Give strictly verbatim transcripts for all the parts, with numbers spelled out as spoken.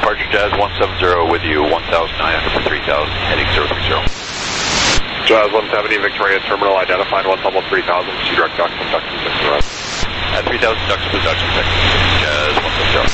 Departure Jazz one seven zero with you, one thousand nine hundred for three thousand, heading zero three zero. Jazz one seventy, Victoria Terminal identified, one level three thousand, see direct ducts and ducts and six around. At three thousand ducts with ducts and six, Jazz one seven zero.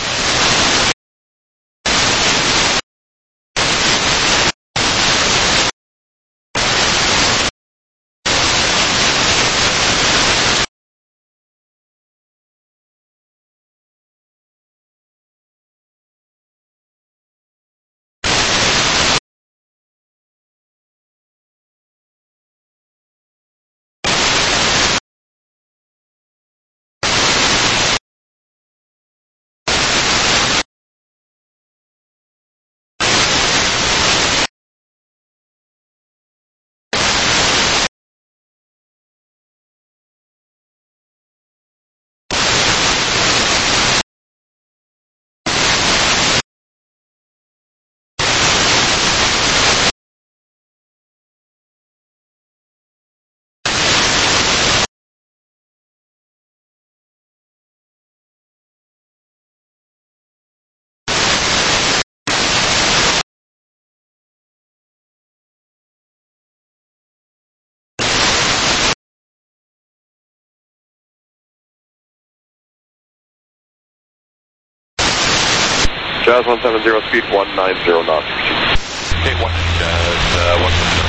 Jazz one seven zero, speed one nine zero knots. Okay, one, Jazz uh, one seven zero.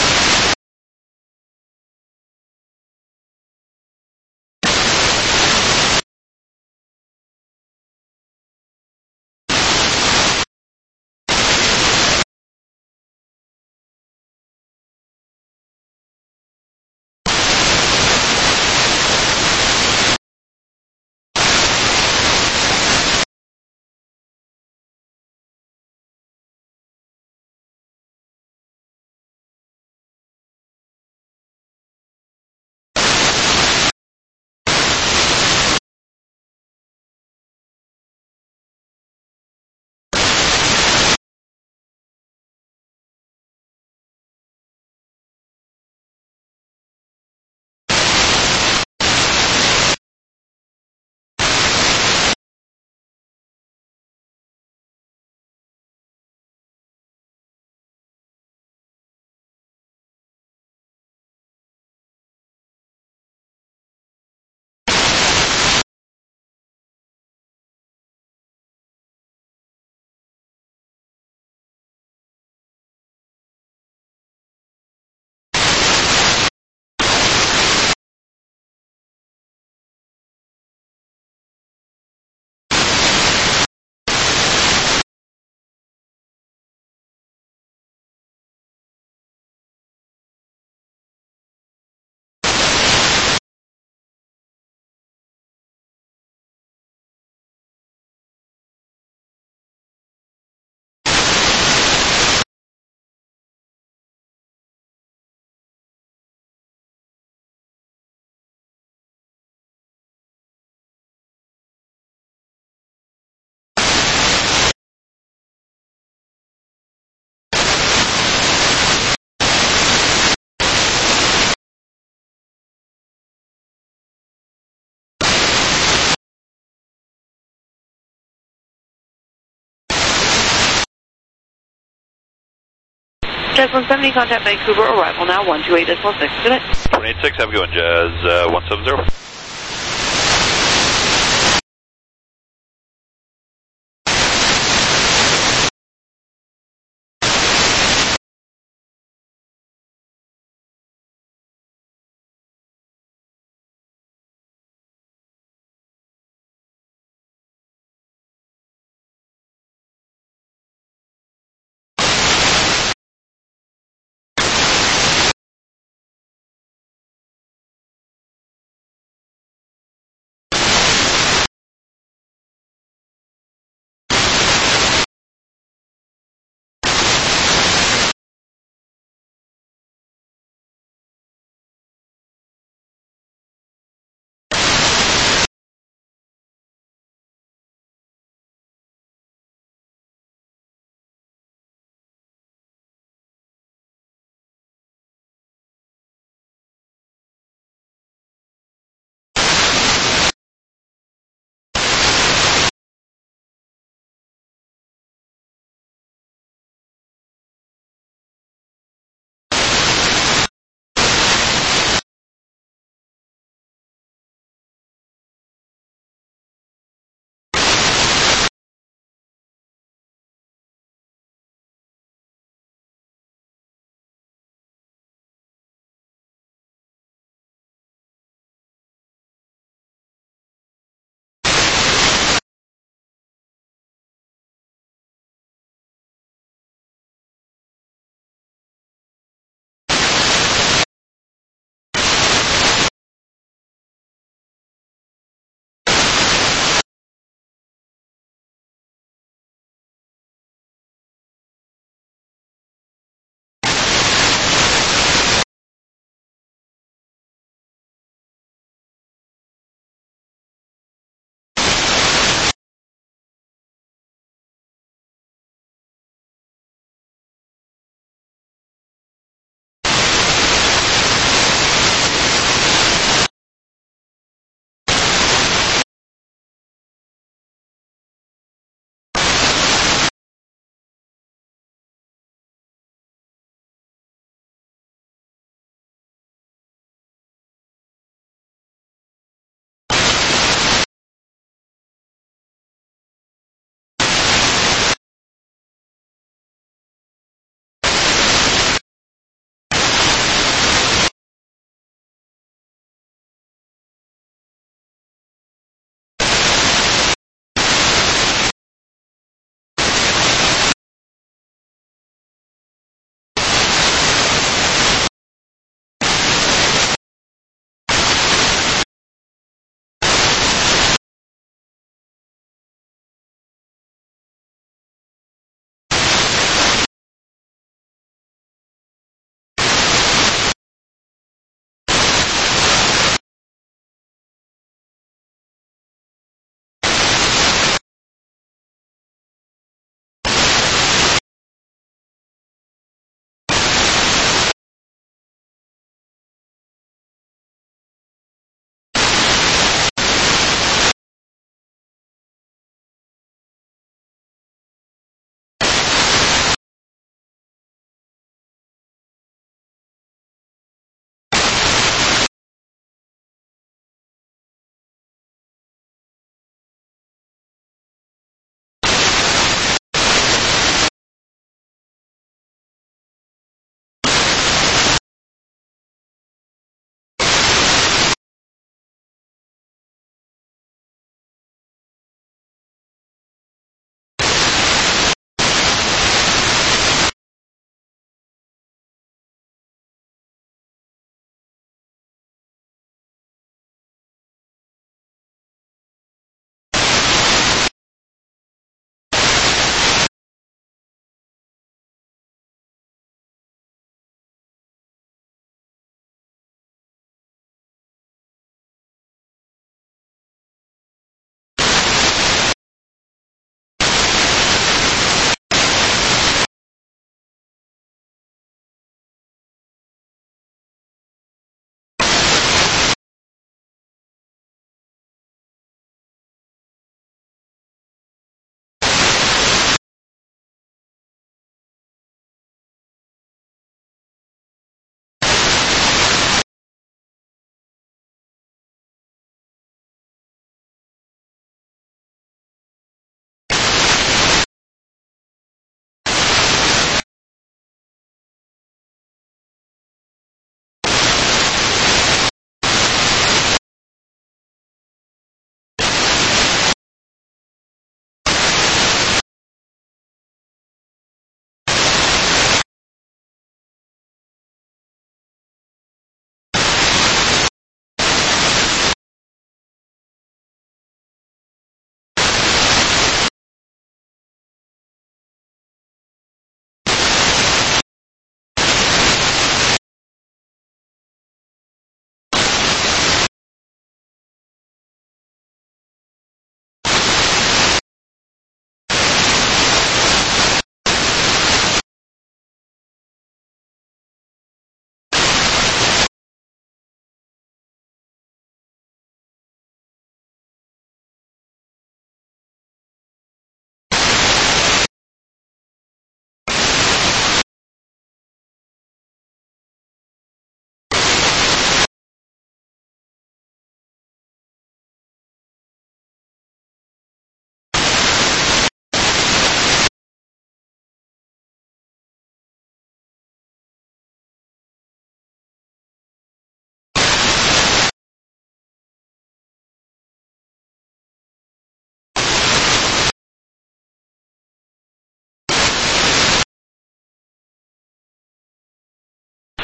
Jazz one seventy, contact Vancouver, arrival now, one two eight decimal six, good night. one eight six, have a good one, Jazz uh, one seven zero.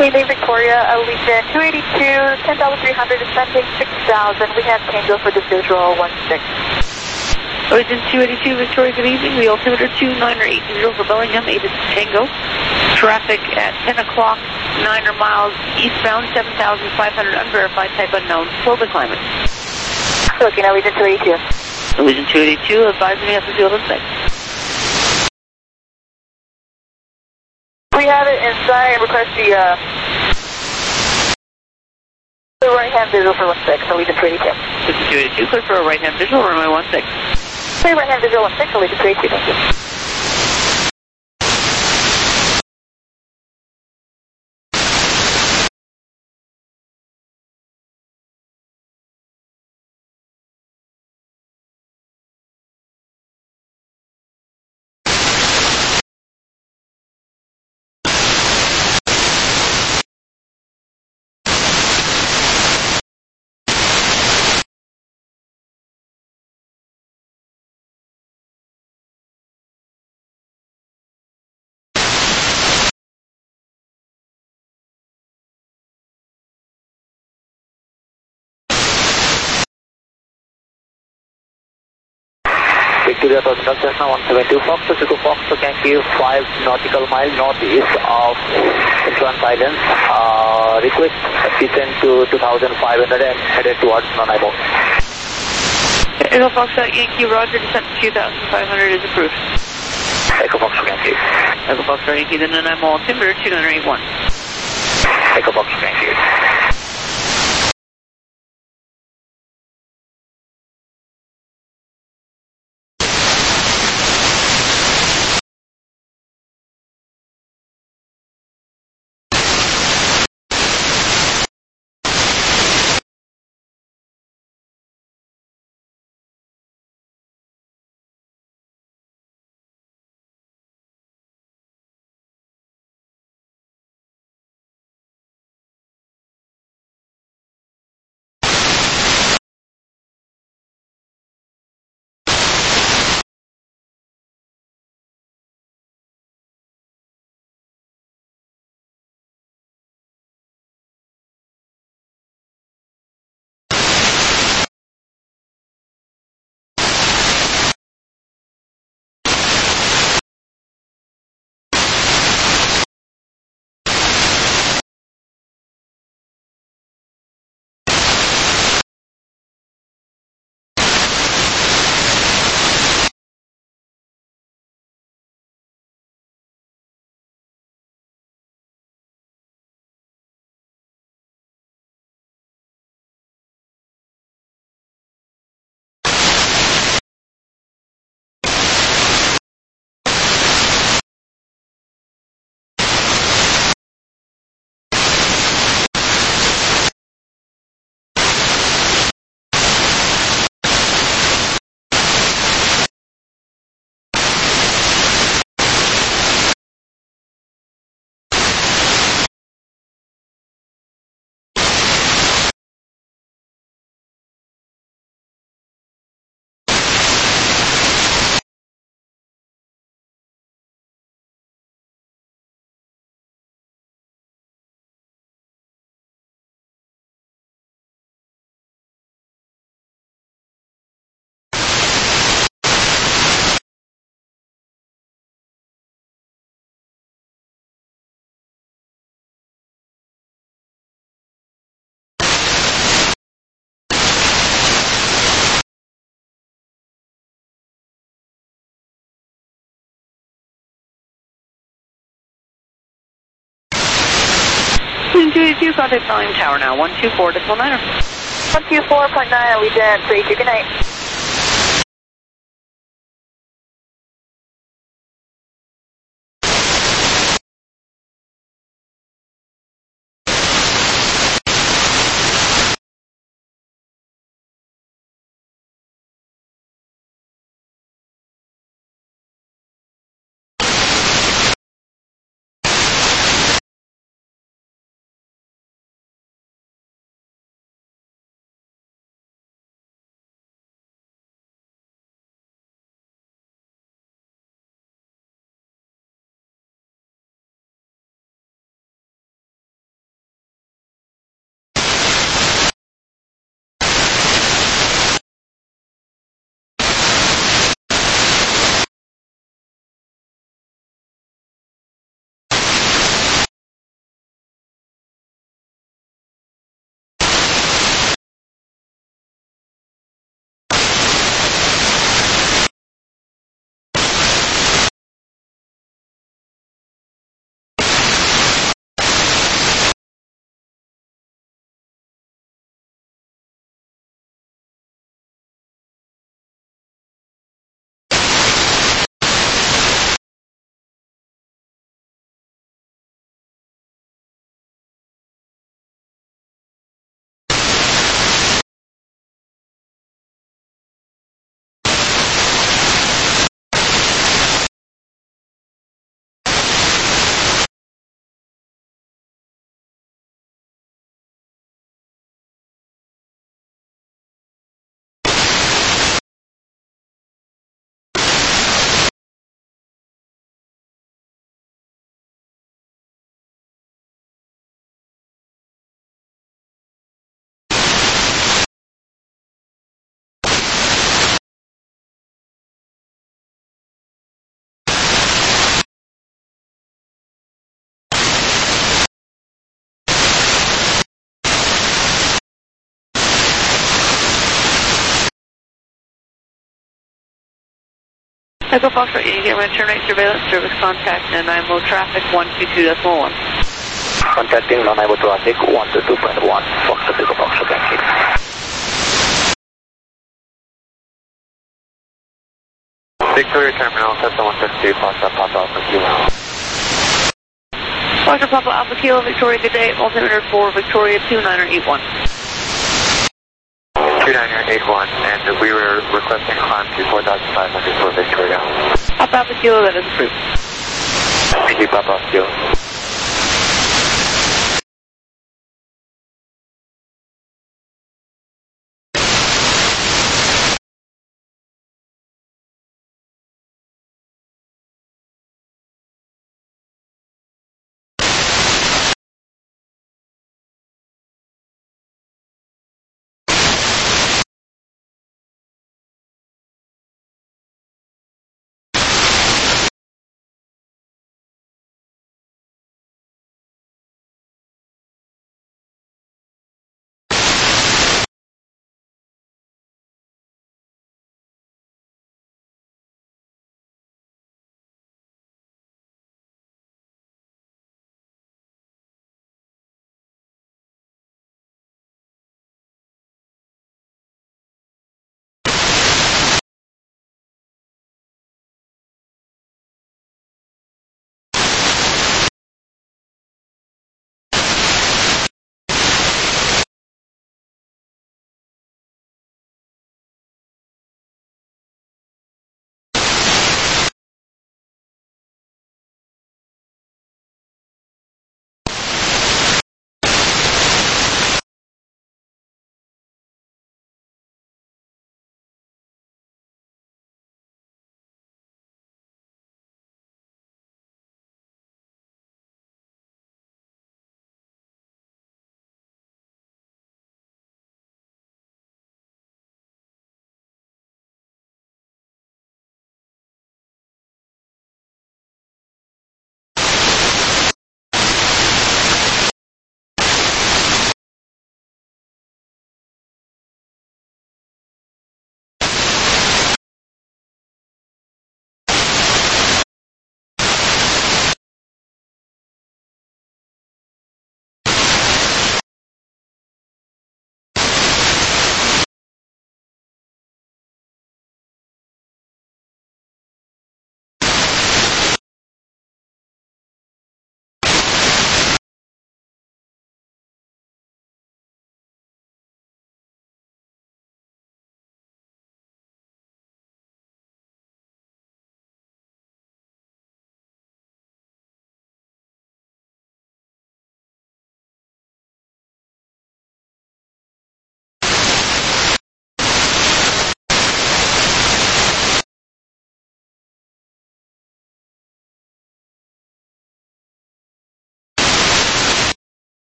Haley Victoria, Allegiant two eighty-two, ten thousand three hundred, descending six thousand. We have Tango for the visual one six. Allegiant two eighty-two, Victoria, good evening. The altimeter two niner eight zero for Bellingham, eight is Tango. Traffic at ten o'clock, niner miles eastbound, seven thousand five hundred, unverified, type unknown, slowly climbing. Looking, Allegiant two eighty-two. Allegiant two eighty-two, advising me at the field insight. We have it inside, request the, uh, the right-hand visual for one six, Allegiant two eighty-two. Allegiant two eighty-two, clear for a right-hand visual, runway one six. Clear right-hand visual one six, Allegiant two eighty-two, thank you. Victoria Terminal, Cessna one seven two, Fox to Chico Fox to Yankee, five nautical mile northeast of Sichuan Islands. Uh, request descend to two thousand five hundred and headed towards Nanaimo. Echo Fox Yankee, Roger, descent to two thousand five hundred is approved. Echo Fox Yankee. Echo Fox Yankee, the Nanaimo altimeter two niner eight one. Echo Fox Yankee. two eighty-two, contact Bellingham Tower now, one two four decimal niner. one two four point nine, Allegiant two eighty-two, good night. Echo Foxtrot, you get my terminate surveillance service contact and I M O traffic one two two point one. Contacting non-I M O traffic one two two point one. Foxtrot, Echo Foxtrot, thank you. Victoria Terminal, Cessna one six two, Foxtrot, Papa Alpha Kilo. Foxtrot Papa Alpha Kilo, Victoria, good day. Altimeter for Victoria two niner eight one. two niner eight one, and we were requesting climb to four thousand five hundred for Victoria. Papa Alpha Kilo, that is approved. Thank you, Papa Alpha Kilo.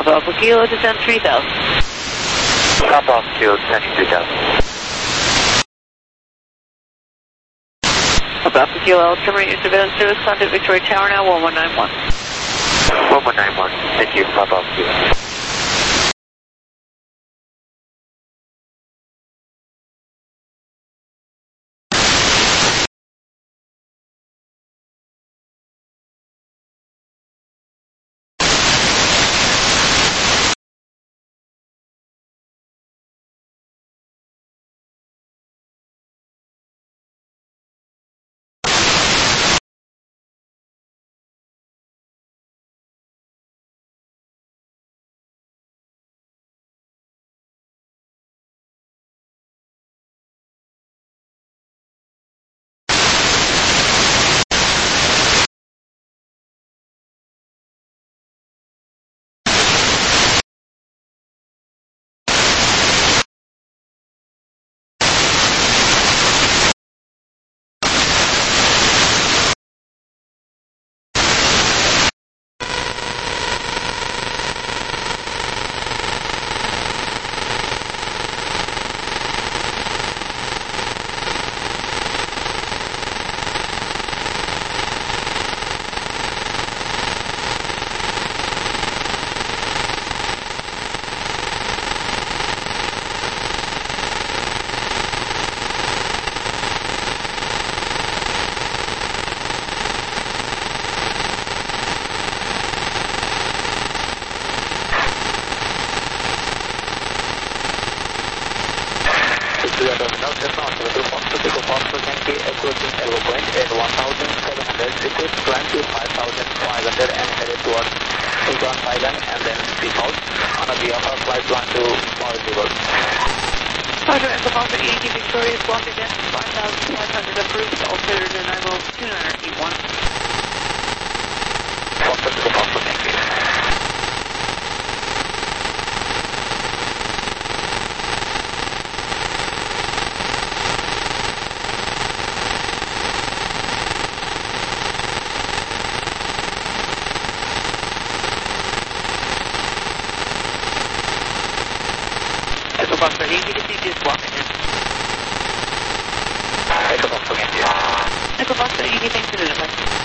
Papa Alpha Kilo, descend three thousand. Papa Alpha Kilo, descending three thousand. Papa Alpha Kilo, altimeter your surveillance service, contact Victoria Tower now, one one nine one. one one nine one, thank you, Papa Alpha Kilo. Terminal Cessna one seven two Foxtrot, Echo Foxtrot Yankee approaching Elbow Point at one thousand seven hundred, request climb to five thousand five hundred and headed towards Sultan Island and then default on a behalf of flight plan to Maldives. Roger, Echo Foxtrot Yankee Victoria, block again, five thousand five hundred approved, altimeter to nine oh two nine eight one. Foxtrot, Echo Foxtrot Yankee. Echo Foxtrot Yankee, to see just block again. Echo Foxtrot Yankee. Echo Foxtrot Yankee, thanks for the device.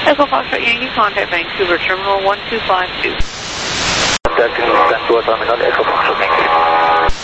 Echo Foxtrot Yankee, contact Vancouver Terminal one two five two. Contacting Vancouver Terminal, Echo Foxtrot Yankee.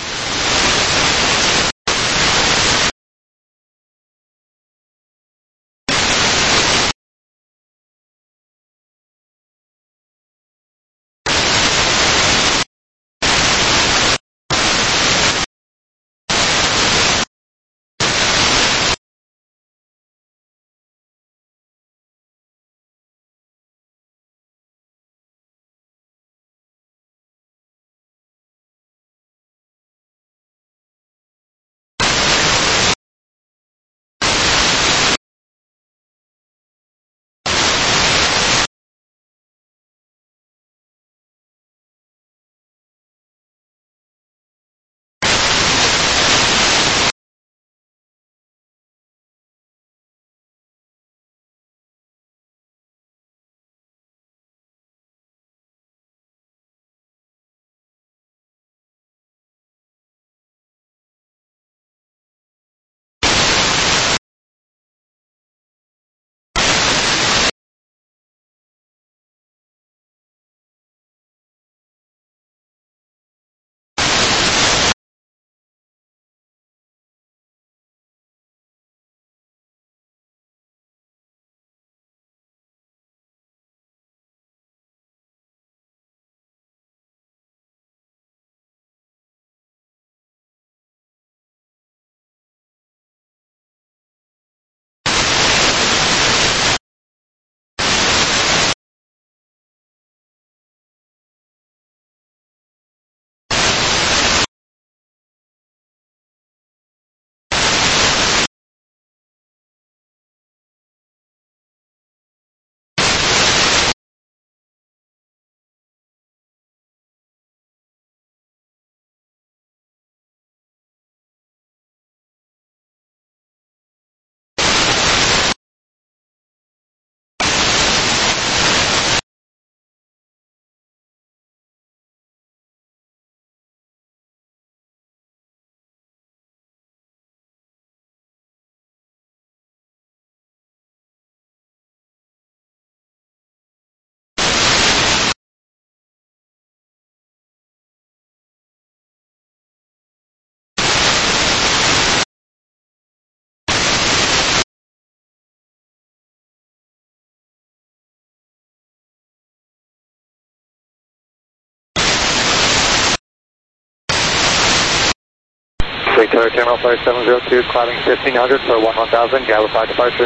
Victoria Terminal Flight seven zero two, climbing fifteen hundred for one one thousand, Gallify departure.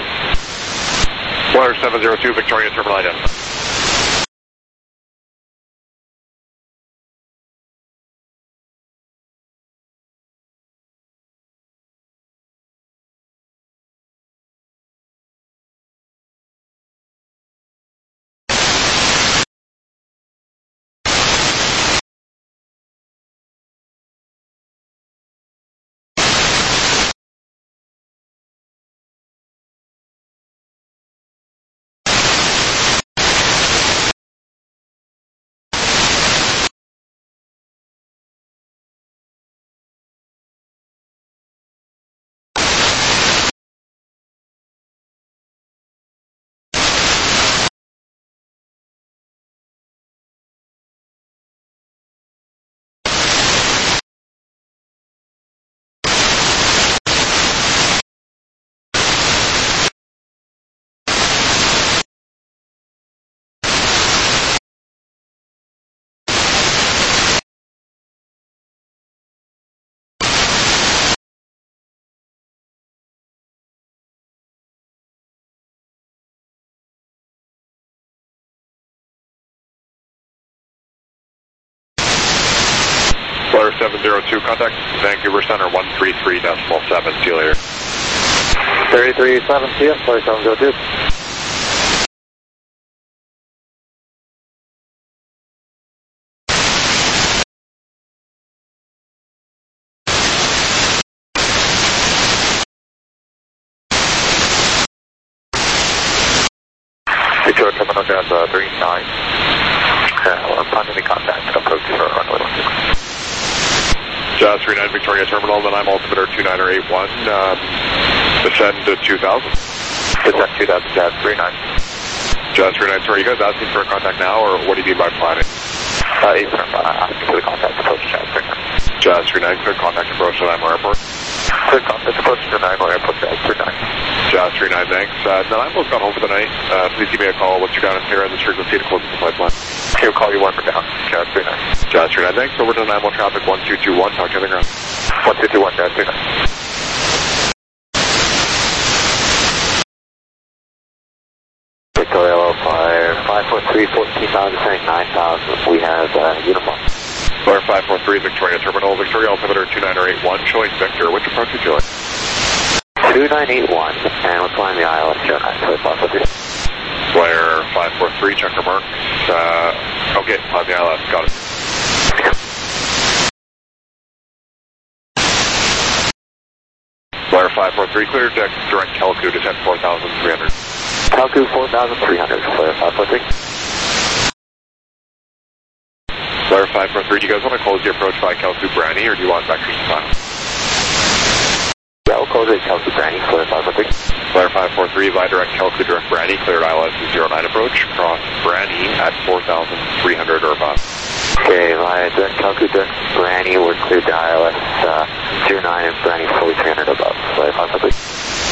Flyer seven zero two, Victoria Terminal identified. Flyer seven zero two, contact Vancouver Center one three three decimal seven, see you later. thirty-three seven, see you, Flyer seven zero two. Victoria Terminal Jazz uh, three nine. Okay, well, planning contact, approach for runway one six. Jazz three nine, Victoria Terminal, then I'm altimeter two nine eight one, um, descend to two thousand. Descend two thousand, Jazz three nine. Jazz three nine, sorry, you guys asking for a contact now, or what do you mean by planning? Uh, yes, sir. Uh, asking for the contact approach, Jazz three nine. Jazz three nine, clear contact approach to Nanaimo Airport. Clear contact approach to Nanaimo Airport, Jazz three nine. Jazz three nine, thanks. Uh, Nanaimo's gone home for the night. Uh, please give me a call once you're down and clear on this frequency to close the flight plan. He'll call you one for down, Jazz three nine. Jazz three nine, thanks. Over to Nanaimo traffic one two two one, talk to you on the ground. one two two one, Jazz three nine. Victoria Fire five four three, fourteen thousand, nine thousand. We have uh, uniform. Flyer five four three, Victoria Terminal. Victoria altimeter two nine eight one, showing Victor. Which approach would you like? two nine eight one, and we're flying the I L S zero nine, so five four three. Flyer five four three, checker marks. Uh, okay, flying the I L S, got it. Flyer five four three, clear deck, direct Calcu to ten four thousand three hundred. Calcu four thousand three hundred, Flyer five four three. Flyer five four three, do you guys want to close the approach by Calcu Branny, or do you want vectors to final? Yeah, we'll close it Calcu Branny, Flyer five four three. Flyer five four three, via direct Calcu direct Branny, cleared I L S zero nine approach, cross Branny at four thousand three hundred or above. Okay, via direct Calcu direct Branny, we're cleared to I L S uh, zero nine and Branny fully three hundred above, Flyer five four three.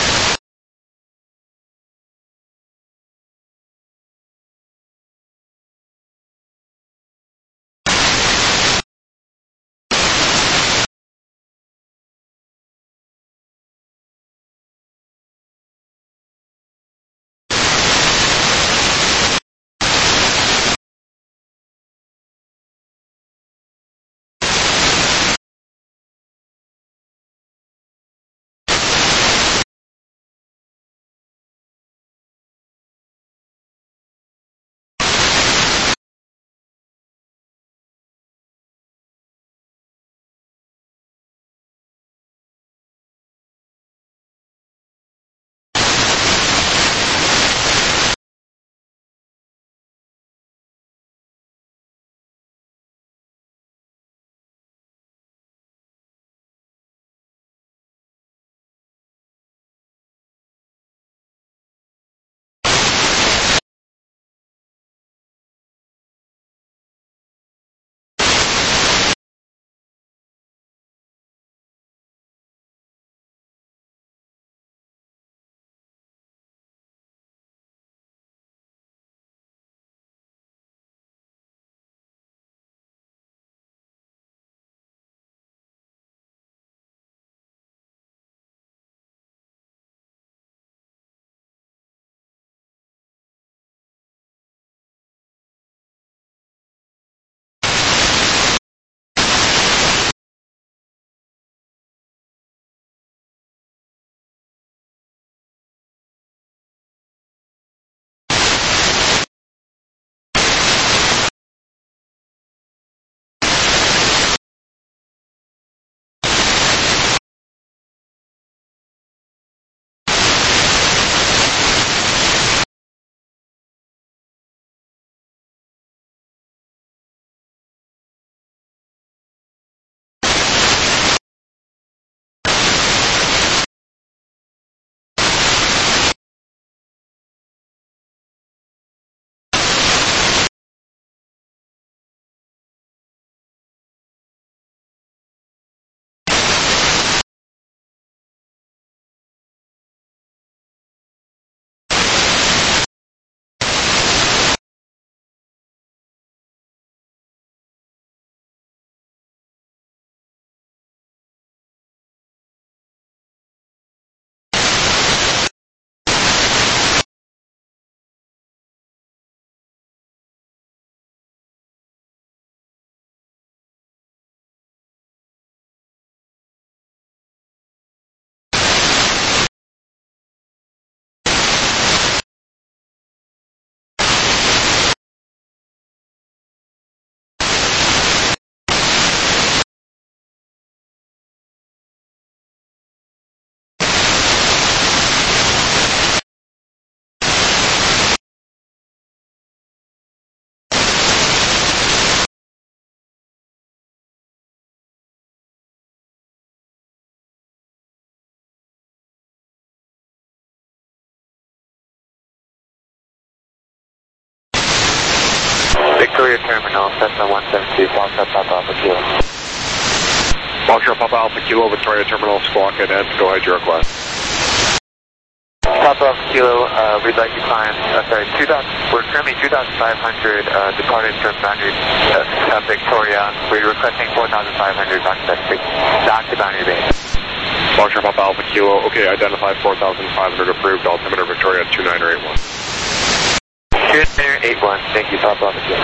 Victoria Terminal, Cessna one seven two, Foxtrot Papa Alpha Kilo. Foxtrot Papa Alpha Kilo, Victoria Terminal, squawk and end. Go ahead, your request. Papa Alpha Kilo, uh, we'd like to climb, uh, sorry, two thousand, we're currently two thousand five hundred uh, departed from Boundary, uh, uh, Victoria. We're requesting four thousand five hundred back to, back to Boundary Bay. Foxtrot Papa Alpha Kilo, okay, identified four thousand five hundred approved, altimeter Victoria two nine eight one. two nine eight one, thank you, Papa Alpha Kilo.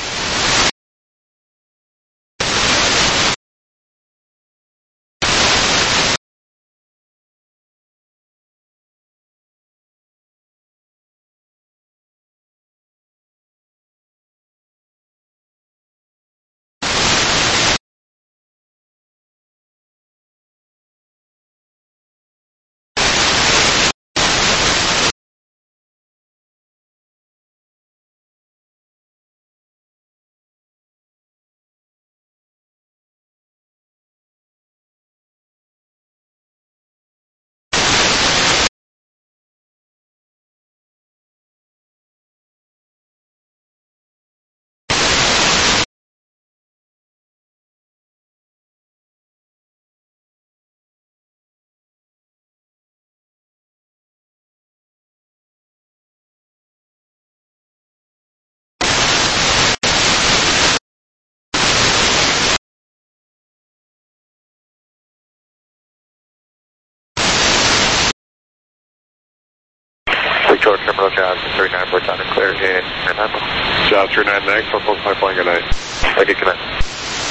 Victoria Terminal, Jazz three nine four, sound and clear in Manhattan. Jazz three nine nine, proposed pipeline, good night. Thank you, good night.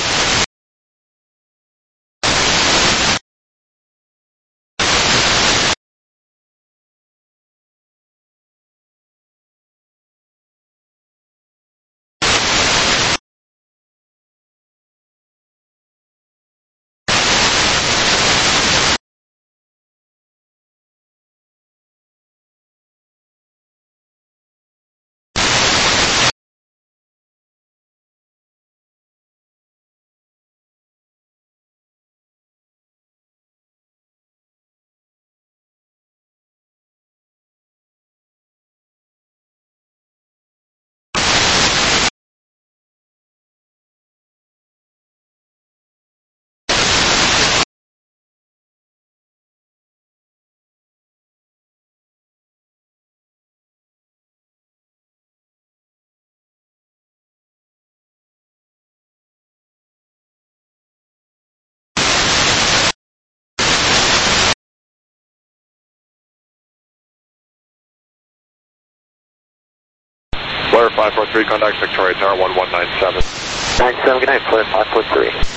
Flare five four three, contact Victoria Tower one one nine seven. nine seven, good night, Flare five four three.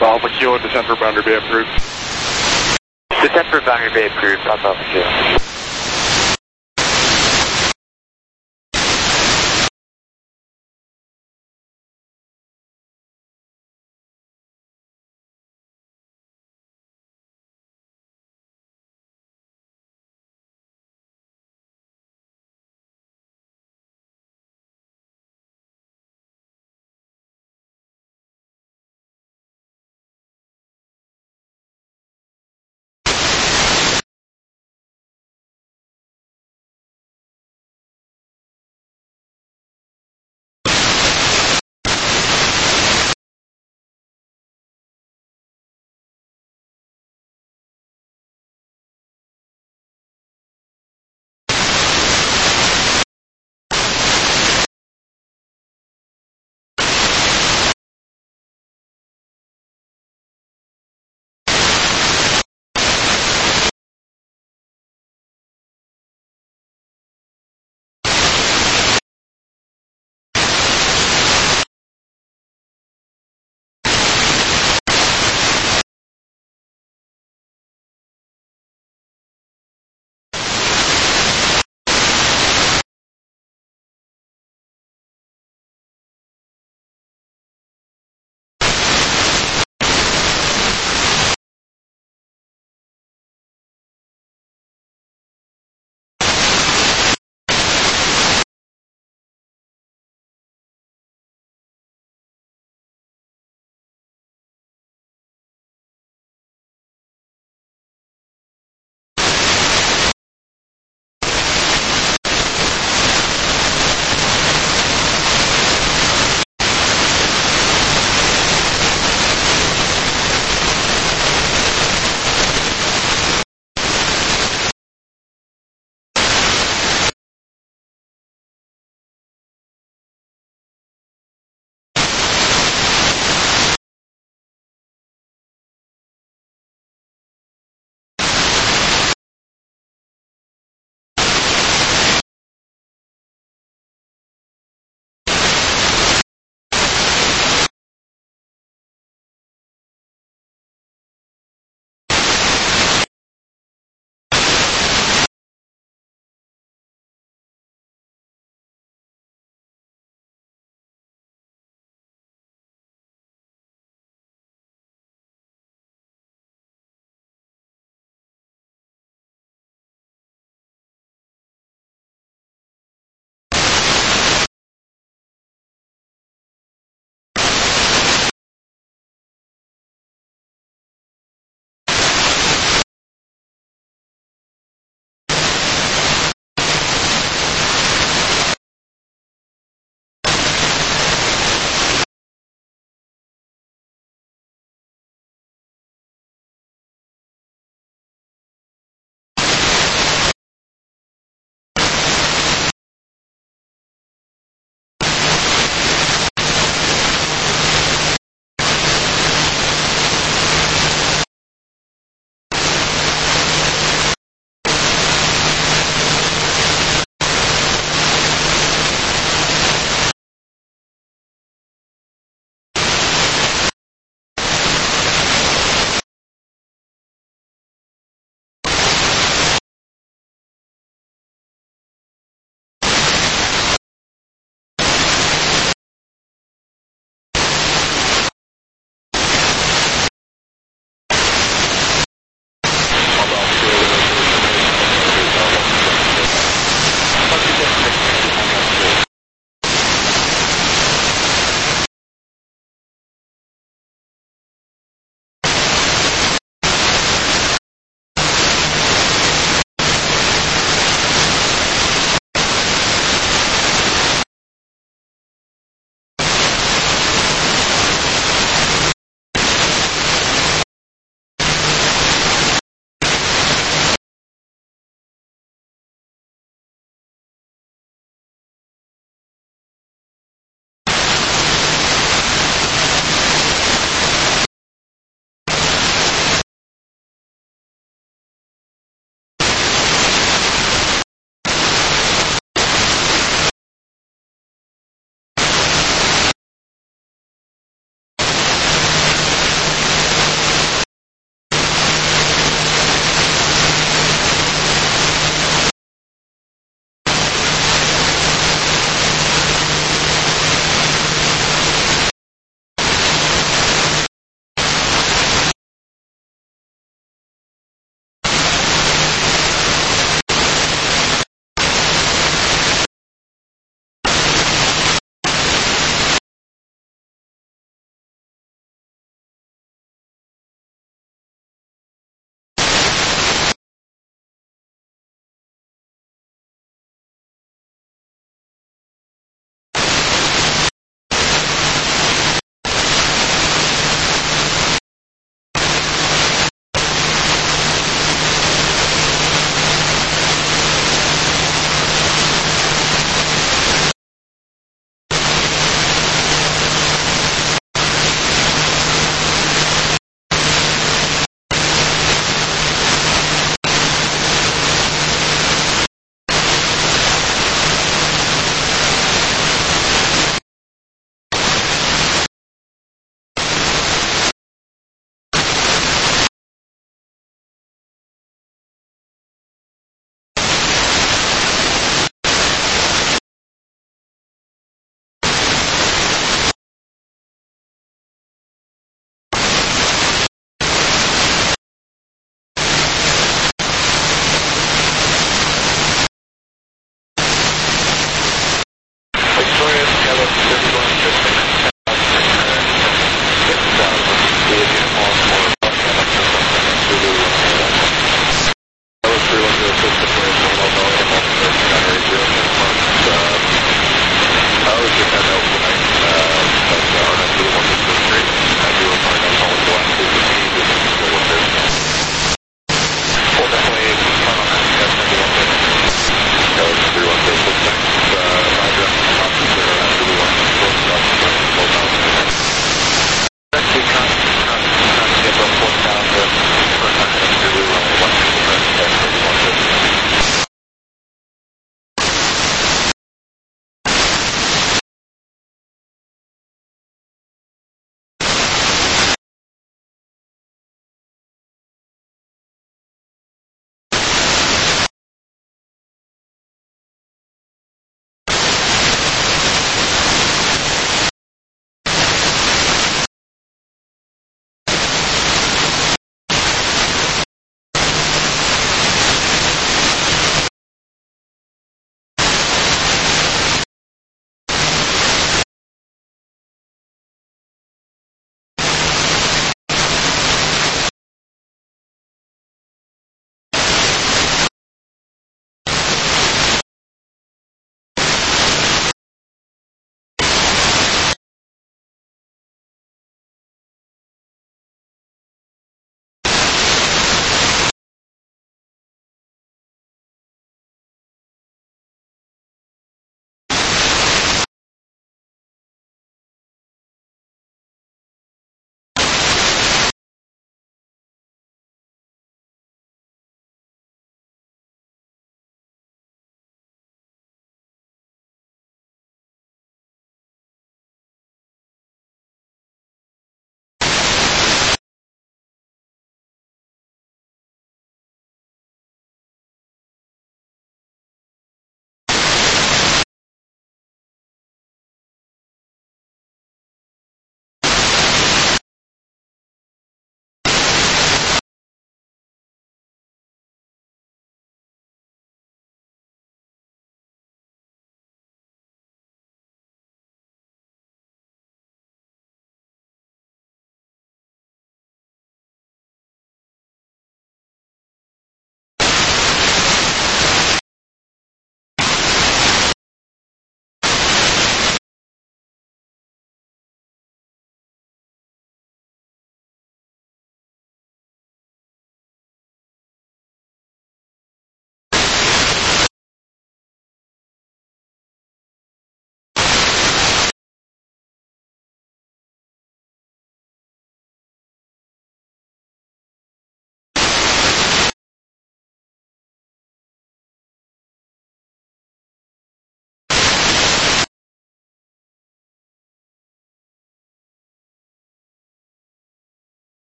Alpha Kilo, descent for Boundary Bay approved. Descent for Boundary Bay approved, Alpha Kilo.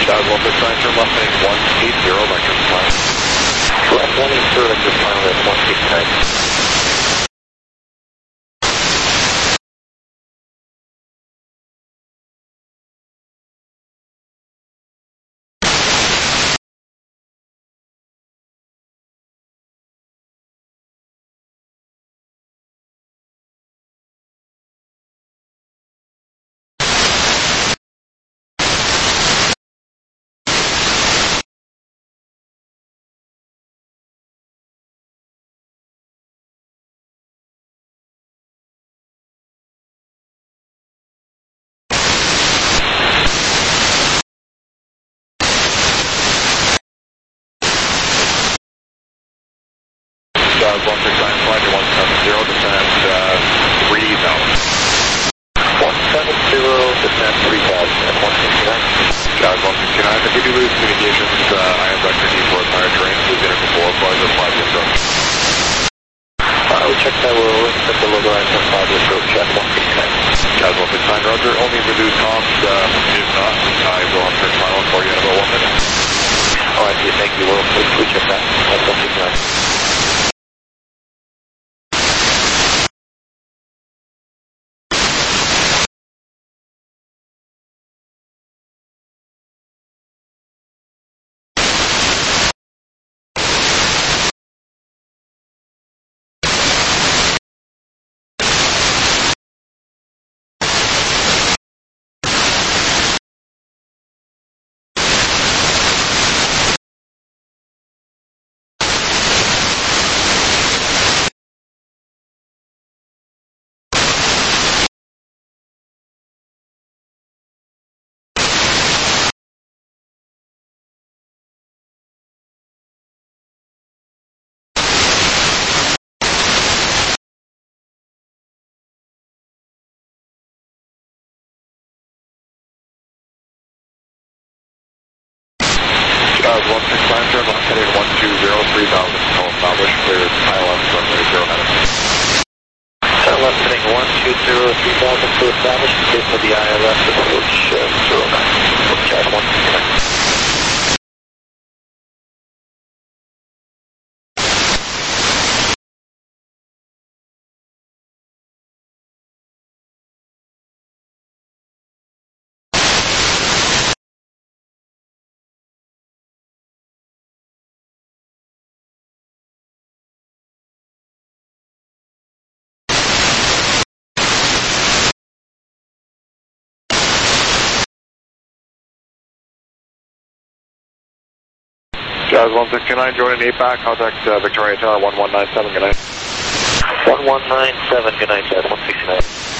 Jazz one six nine, turn left heading one eight zero, vector time. Left one eight zero, vector time at one six nine. Jazz one six nine, flight to one seven zero, descend uh, three thousand. one seven zero, descend three thousand at one sixty-nine. Jazz one sixty-nine, if we do lose communications, uh, I have vector D for higher terrain, please enter for four, flight to five zero zero. Uh, we check that we'll set the logo at five zero zero, Jazz one sixty-nine. Jazz one sixty-nine, roger, only reduced comms, uh, if not, I will have turn final for you in about one minute. Oh, I see, thank you, we'll, we'll check that, that's one sixty-nine. Jazz one six nine, turn left heading one two zero, three thousand, call established, clear I L S runway zero nine. Turn left heading one two zero, three thousand, clear established, clear for the I L S approach uh, zero nine. Jazz one six nine. Jazz one sixty-nine, joining A PAC, contact uh, Victoria Tower one one nine seven, good night. one one nine seven, good night, Jazz one sixty-nine.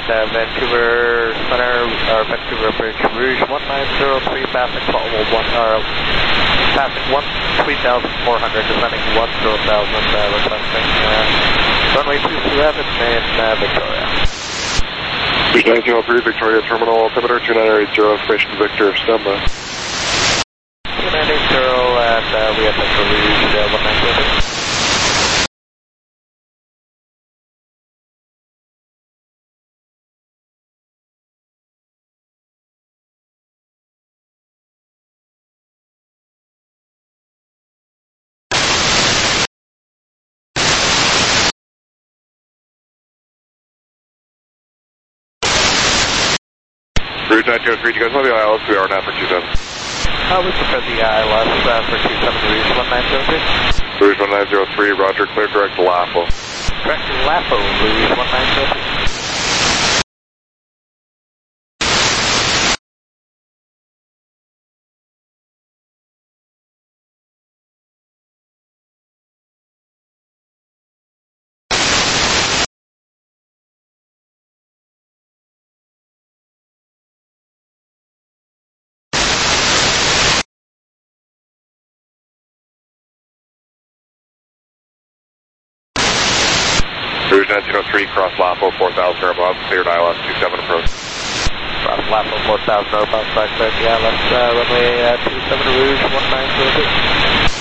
uh, Vancouver Center, or Vancouver Bridge Rouge one nine zero three, passing followable one, or passing one three thousand four hundred, descending one zero thousand, uh, requesting uh, runway two seven in uh, Victoria. Bridge nine zero three, Victoria Terminal, altimeter two nine eight zero, information Victor, standby. two nine eight zero, and uh, we have Victor Rouge uh, one nine zero three. Bridge nine zero three, do you guys want the I L S? We are now for two seven. Uh, we prefer the I L S uh, for two seven Rouge one nine zero three. Rouge one nine zero three, roger, clear direct to LAFO. Correct, LAFO, Rouge one nine zero three. Rouge nine zero three, cross LAFO, four thousand above, cleared I L S two seven approach. Cross LAFO four thousand northbound, flight cleared, yeah, let's uh, runway uh, two seven Rouge one nine zero three.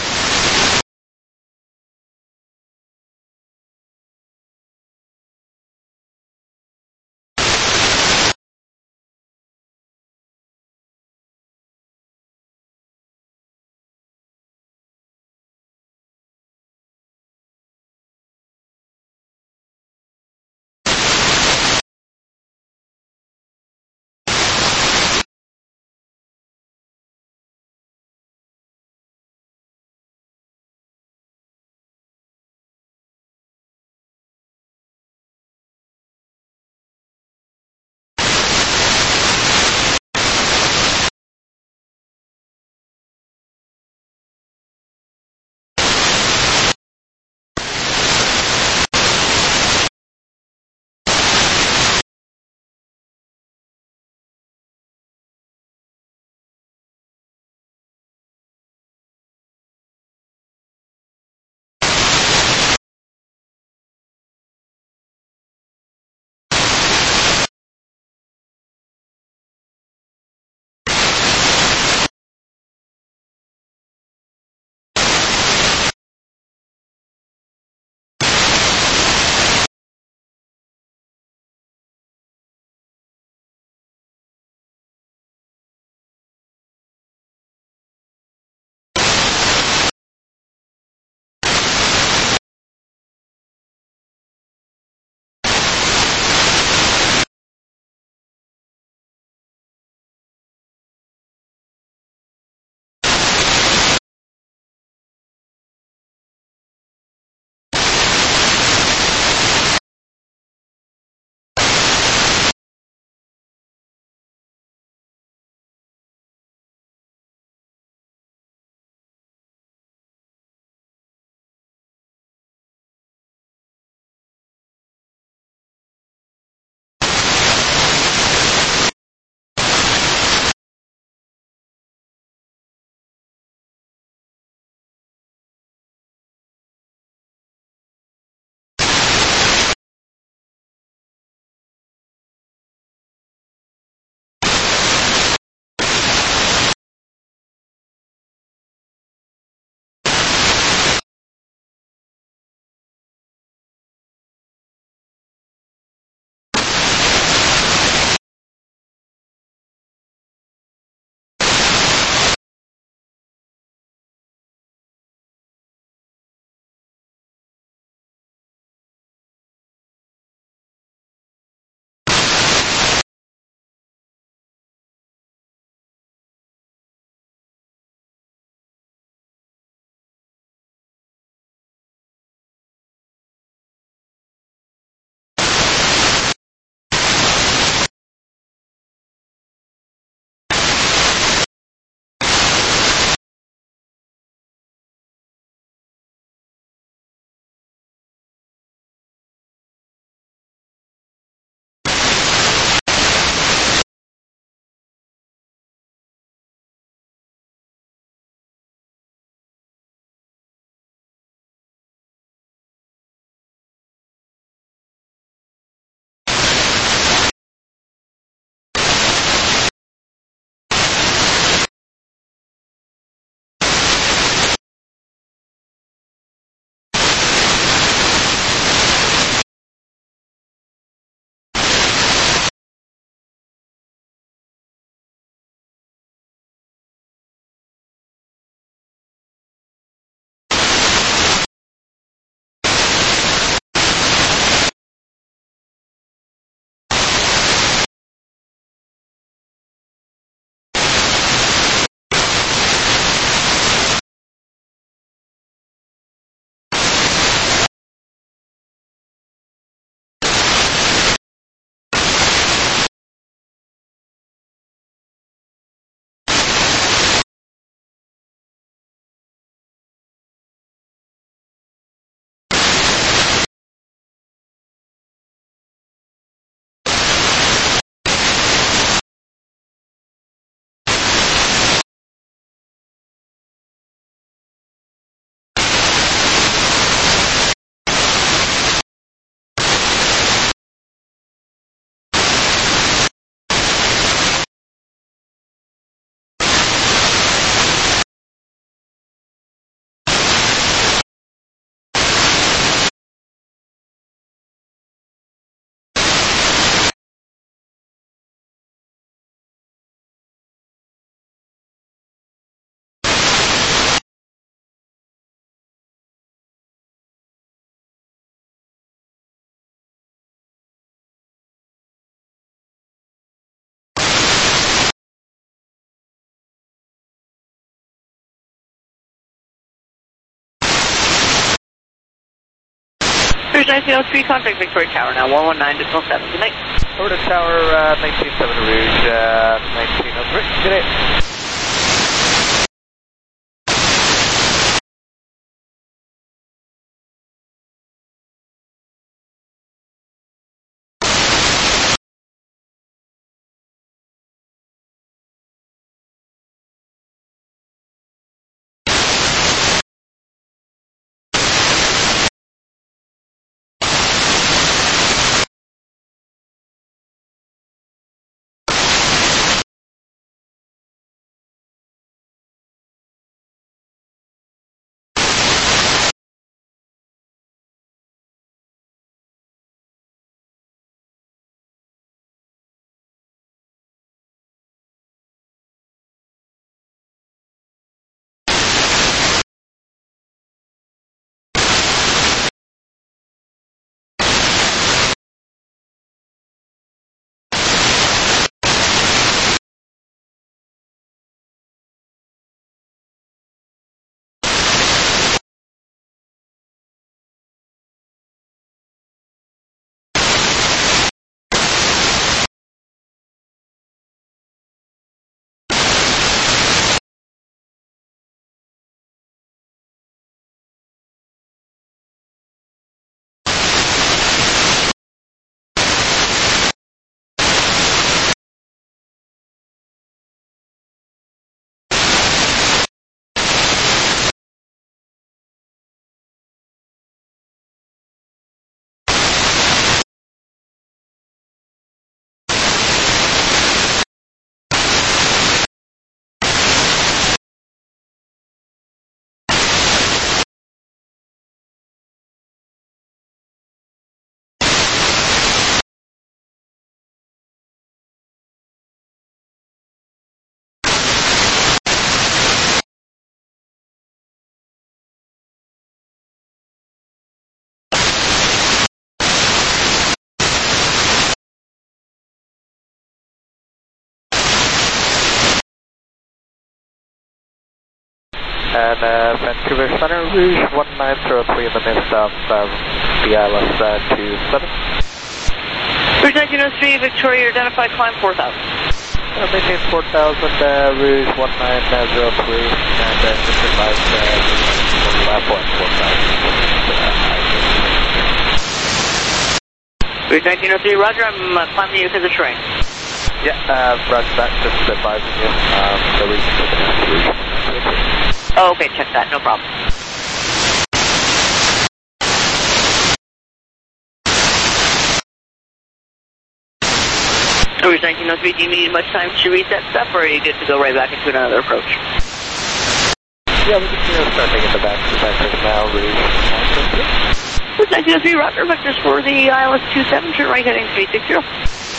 Bridge nineteen oh three, contact Victoria Tower now, one one nine decimal seven. Good night. Over to Tower uh, nineteen seven Rouge, uh, nineteen oh three. Good night. And uh, Vancouver Center Rouge one nine zero three in the midst of um, the I L S uh, two seven. Bridge nineteen oh three, Victoria, identified climb four thousand. Uh, maintain four thousand, uh, Rouge one nine zero three, and uh, just advise uh, lap one four thousand. Bridge nineteen oh three, roger, I'm uh, climbing you because of terrain. Yeah, uh, roger that, just advising you, um, the reason for the Rouge. Oh, okay, check that, no problem. Rouge nineteen oh three, do you need much time to reset stuff, or are you good to go right back into another approach? Yeah, we can you know, start taking the back to vectors now, Rouge. Rouge nineteen oh three, roger, vectors for the I L S two seven, turn right heading three six zero.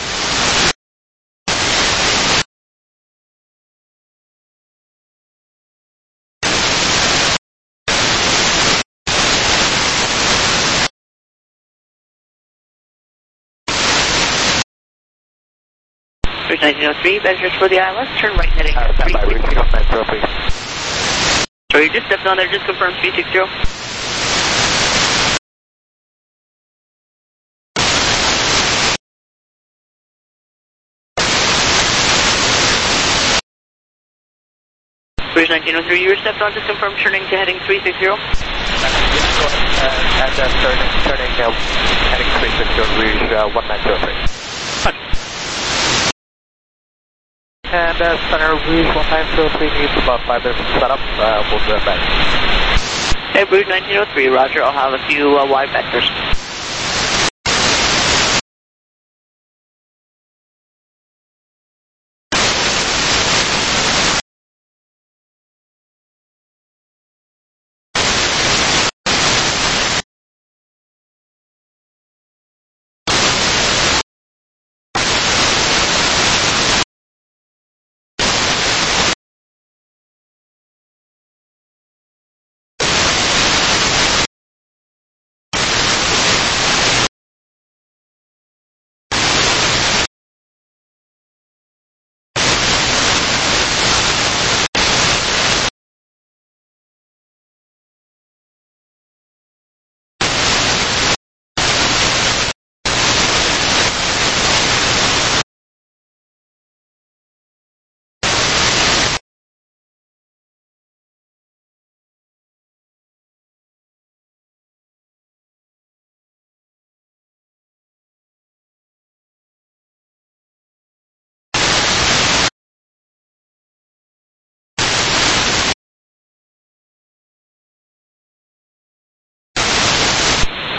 Rouge nineteen oh three, measures for the I L S, turn right heading Uh, three by six Rouge zero. nine zero three. So you just stepped on there, just confirm three six zero. Rouge nineteen oh three, you were stepped on, just confirm turning to heading three six zero. Uh, and uh, turning, turning uh, heading three six zero Rouge uh, one nine zero three. And uh, center Rouge one nine zero three needs about five minutes to set up. Uh, we'll do it back. Hey, Rouge nineteen oh three, roger. I'll have a few uh, wide vectors.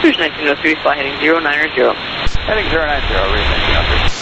Cruise nineteen oh three, fly heading zero nine zero. Heading zero nine zero, Rouge nineteen oh three.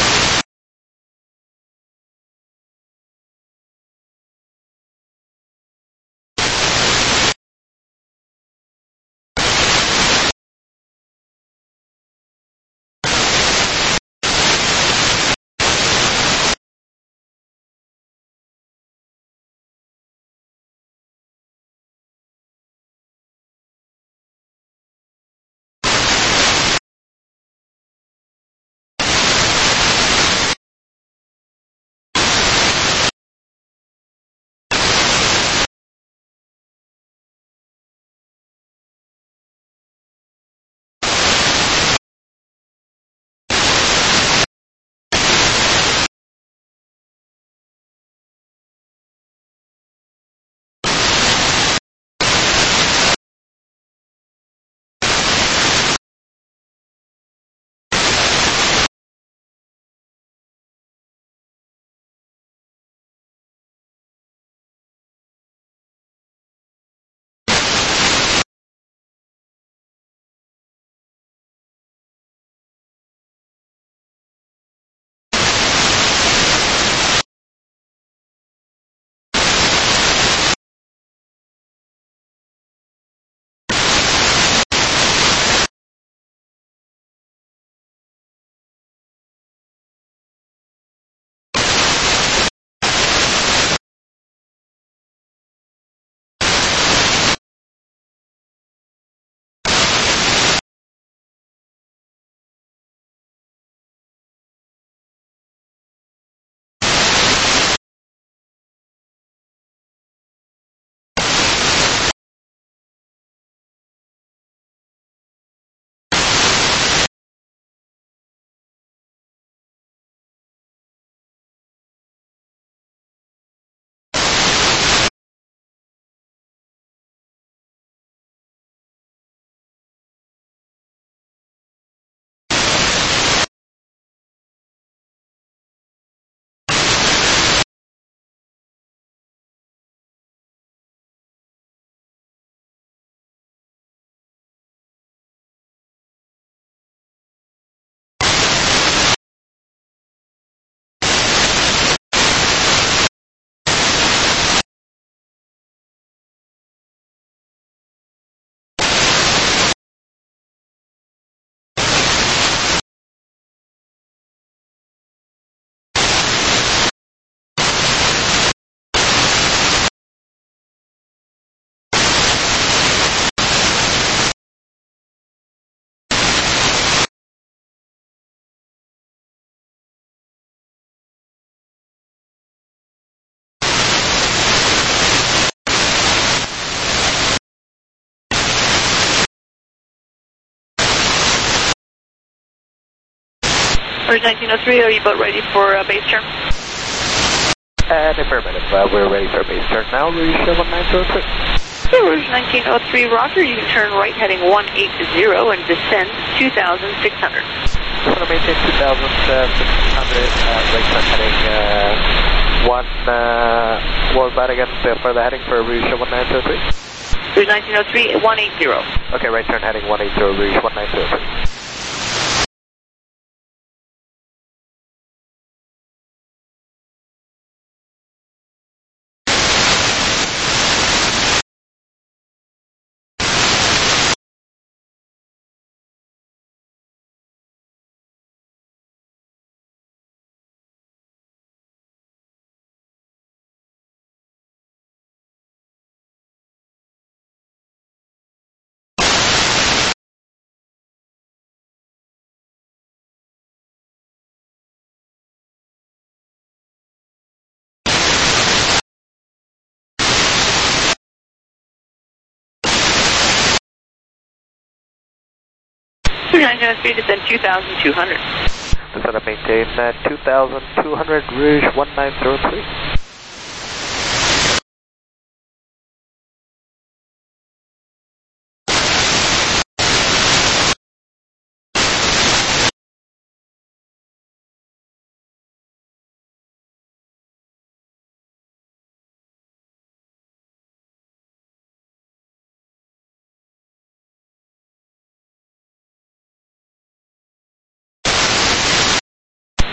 Cruise nineteen oh three, are you boat ready for uh, base turn? And affirmative, uh, we're ready for base turn now, Rouge one nine zero three. Rouge nineteen oh three, roger, you can turn right heading one eight zero and descend two thousand six hundred. I'm going to maintain two thousand six hundred, uh, right turn heading uh, one, uh, what was that again for the heading for Rouge one nine zero three? Rouge nineteen oh three, one eight zero. Okay, right turn heading one eight zero, Rouge one nine zero three. Rouge nineteen oh three, descend two thousand two hundred. Descend and maintain uh, two thousand two hundred, Rouge one nine zero three.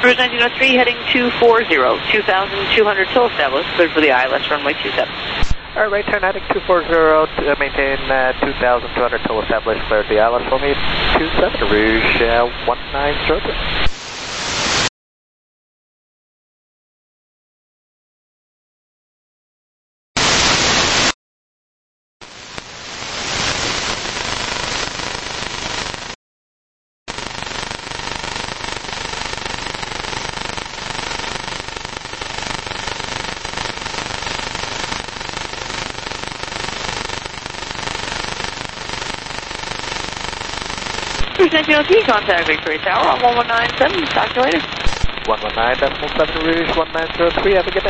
Cruise nineteen oh three heading two four zero, two thousand two hundred till established, cleared for the I L S runway two seven. Alright, right turn heading two four zero, to, uh, maintain uh, two thousand two hundred till established, cleared the I L S runway two seven, Rouge uh, one nine zero two. Cruise nineteen oh three, contact Victoria Tower on one one nine seven. Talk to you later. one one nine decimal seven, Rouge one nine zero three. Have a good day.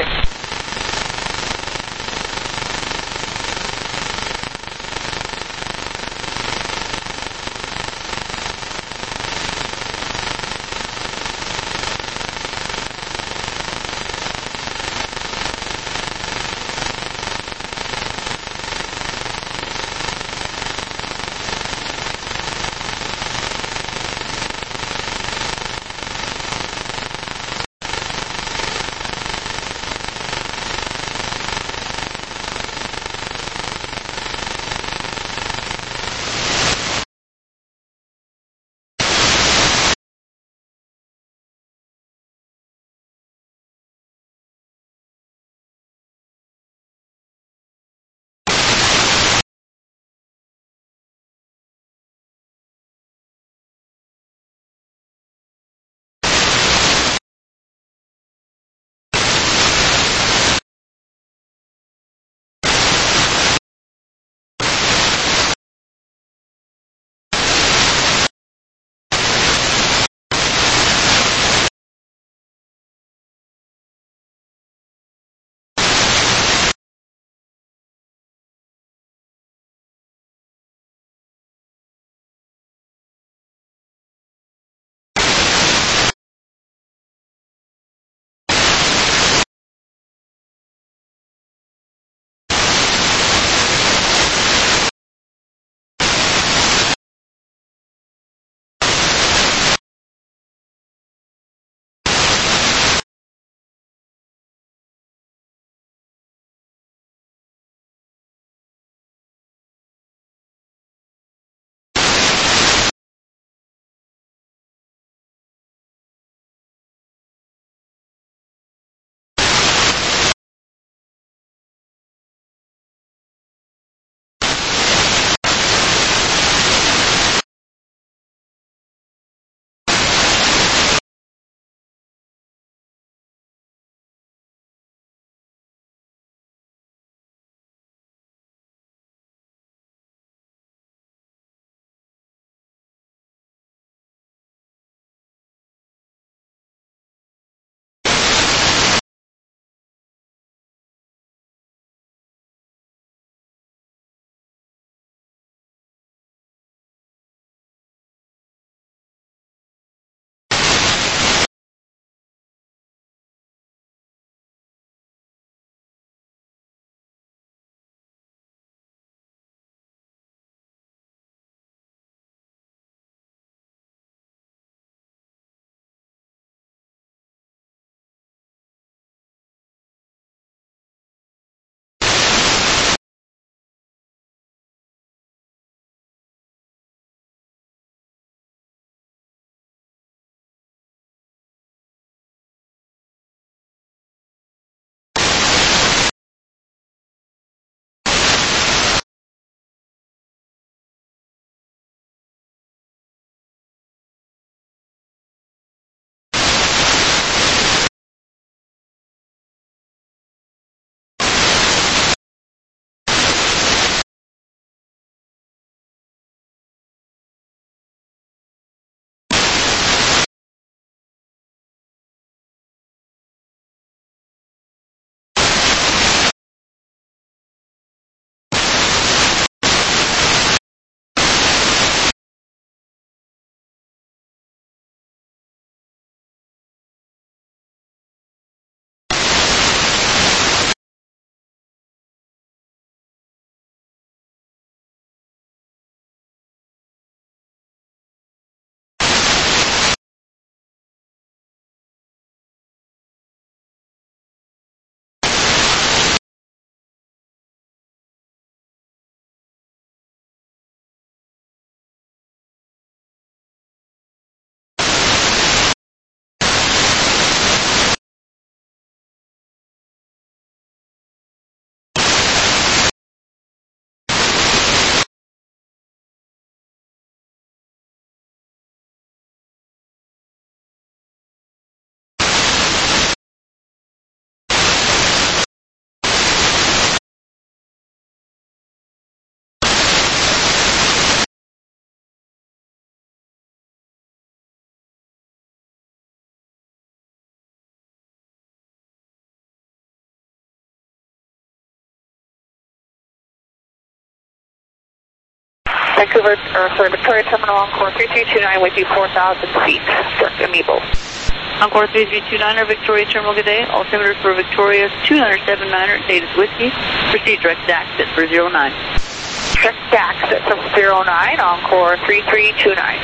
Vancouver, or sorry, Victoria Terminal, Encore three three two nine with you, four thousand feet, direct Amiibo. Encore three three two niner, Victoria Terminal, good day. Altimeter for Victoria two nine seven niner, data is whiskey. Proceed direct exit for zero nine. Direct exit from zero nine, Encore three three two nine.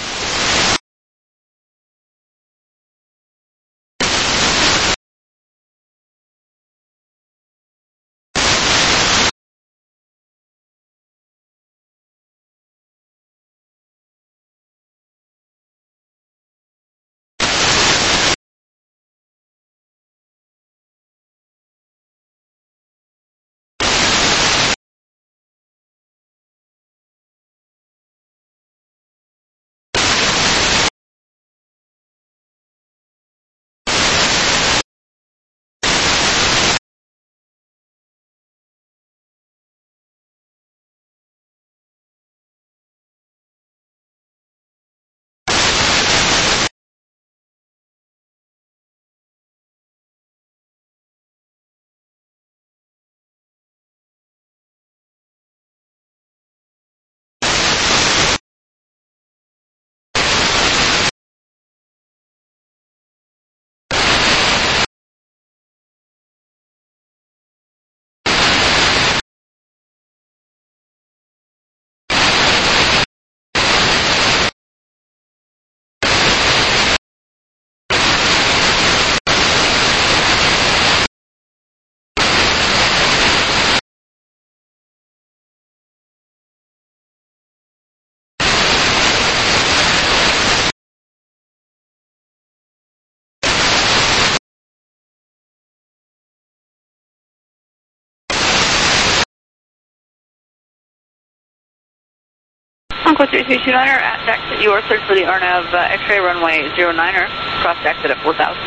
Encore three three two niner, at exit, you are cleared for the R N A V uh, X-ray runway zero niner, cross exit at four thousand.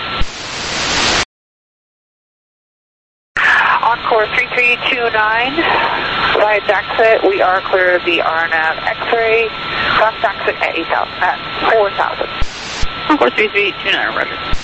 Encore three three two nine, via exit, we are clear of the R N A V X-ray, cross exit at eight thousand, at four thousand. Encore three three two niner, roger.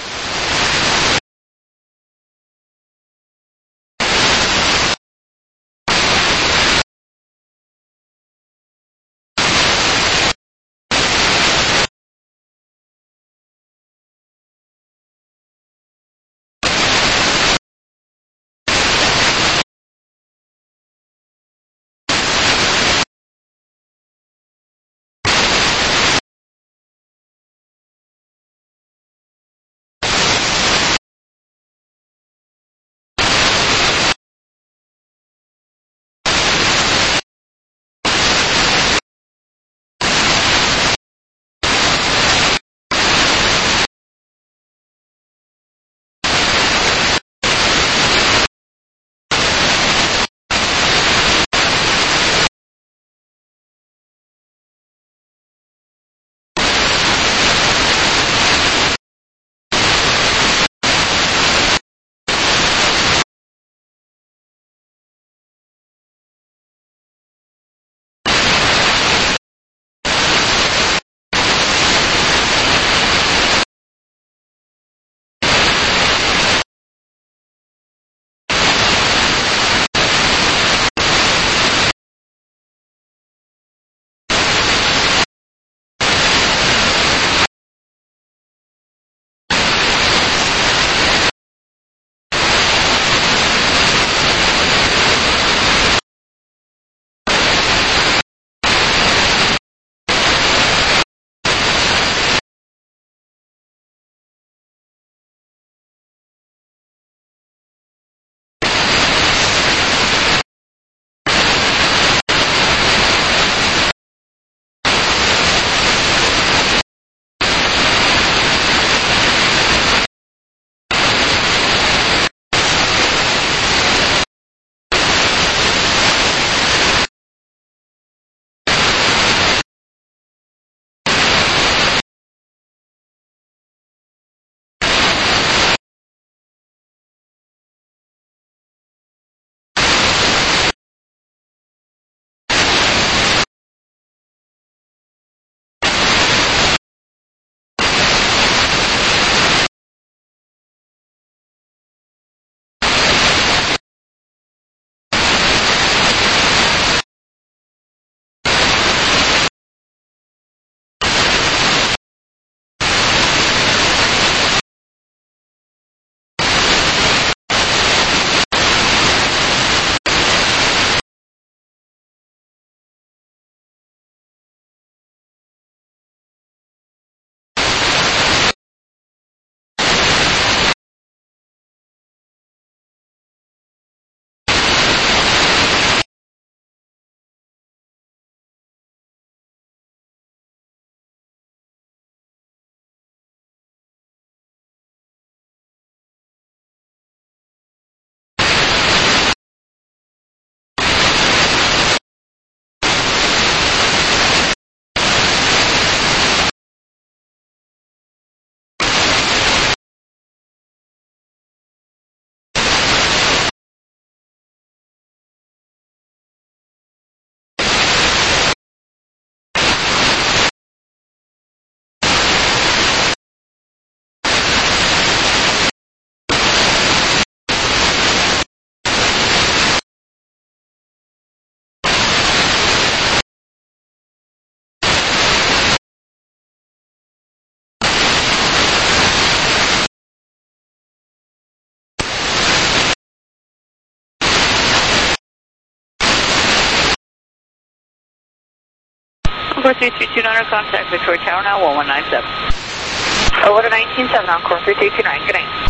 Encore three three two nine, contact Victoria Tower now, one one nine seven. Over to nineteen seven, Encore three three two nine, good night.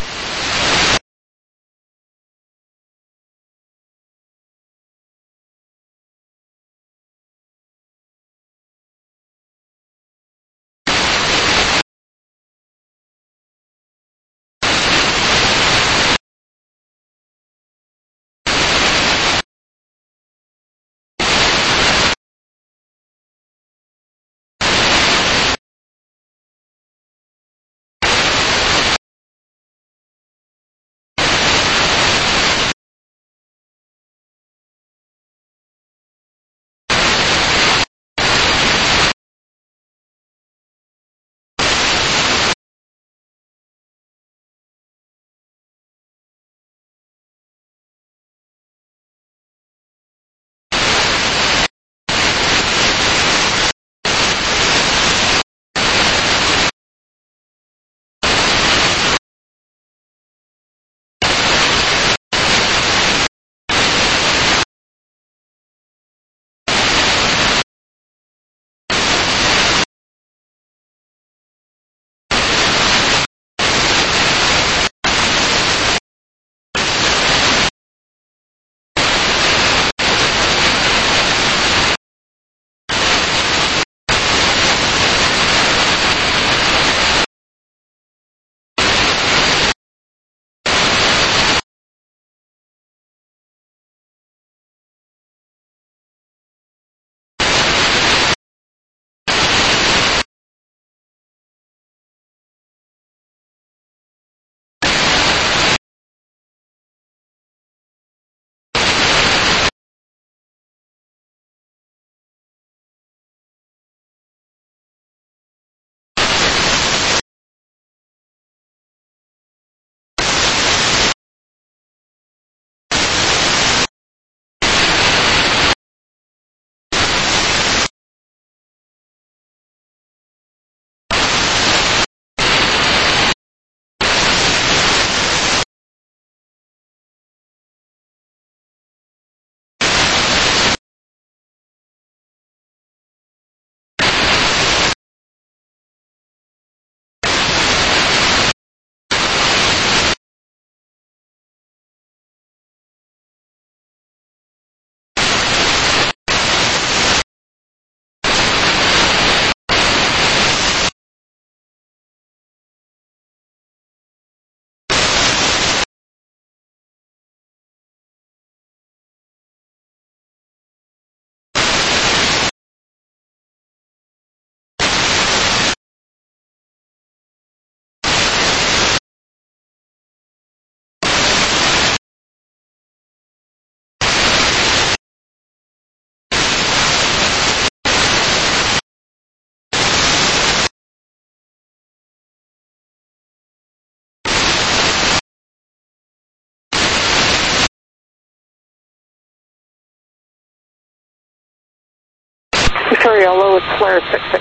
Victoria, low with flare six six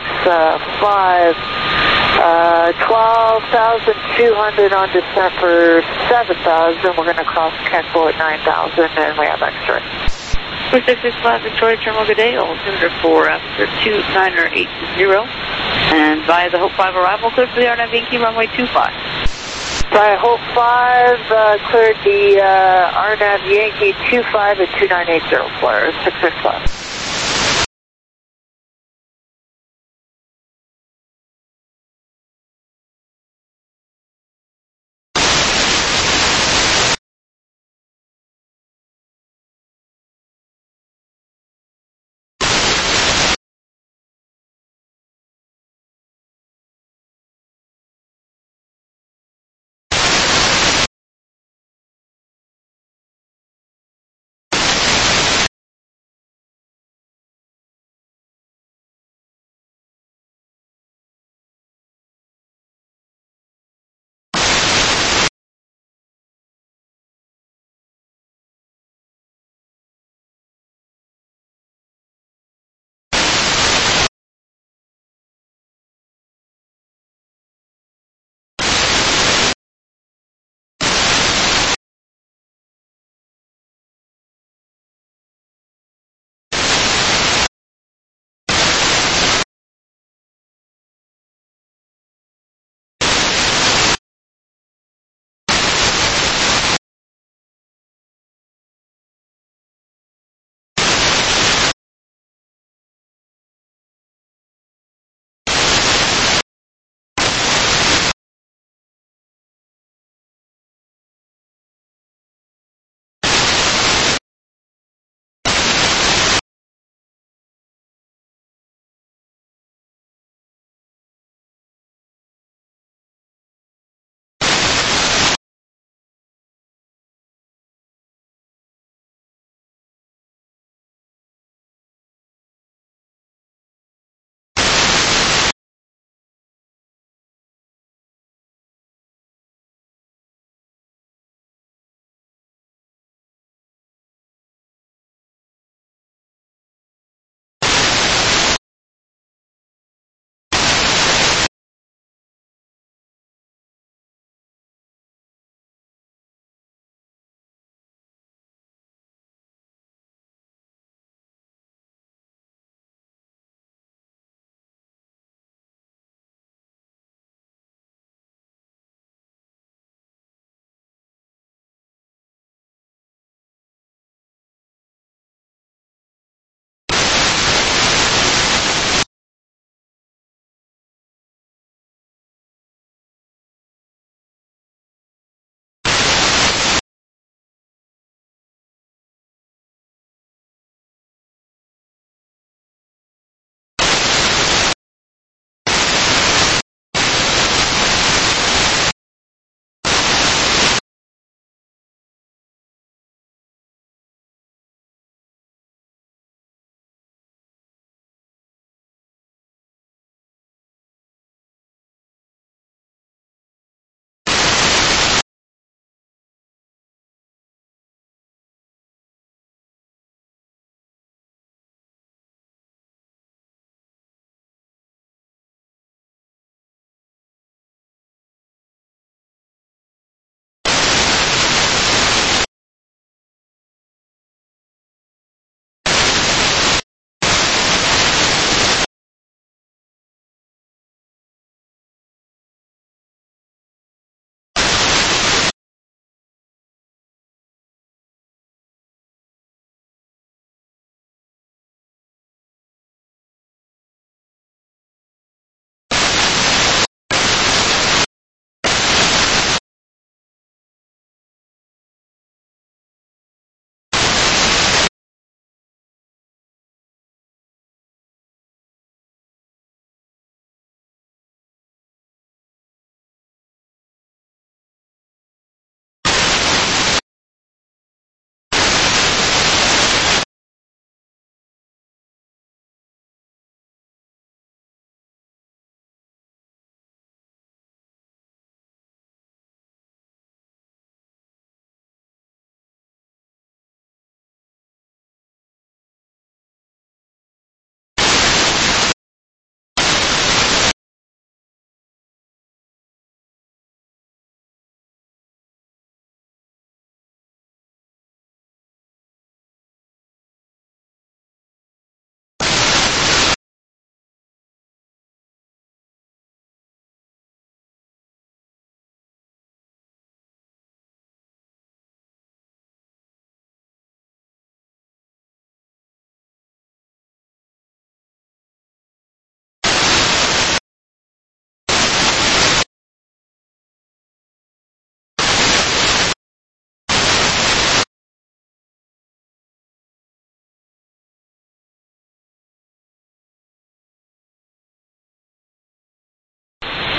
five, uh, twelve thousand two hundred on descent for seven thousand. We're going to cross Kenco at nine thousand, and we have X-ray. four six six five Victoria Terminal, good day. Altimeter for after two niner eight zero. And via the Hope five arrival, clear for the R N A V Yankee runway two five. By Hope five, uh, cleared the uh, R N A V Yankee two five at two nine eight zero, flare six six five.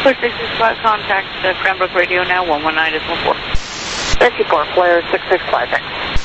Clear six six five, contact uh, Cranbrook Radio now, one one nine decimal four. Thank you, Port Flare six six five, thanks.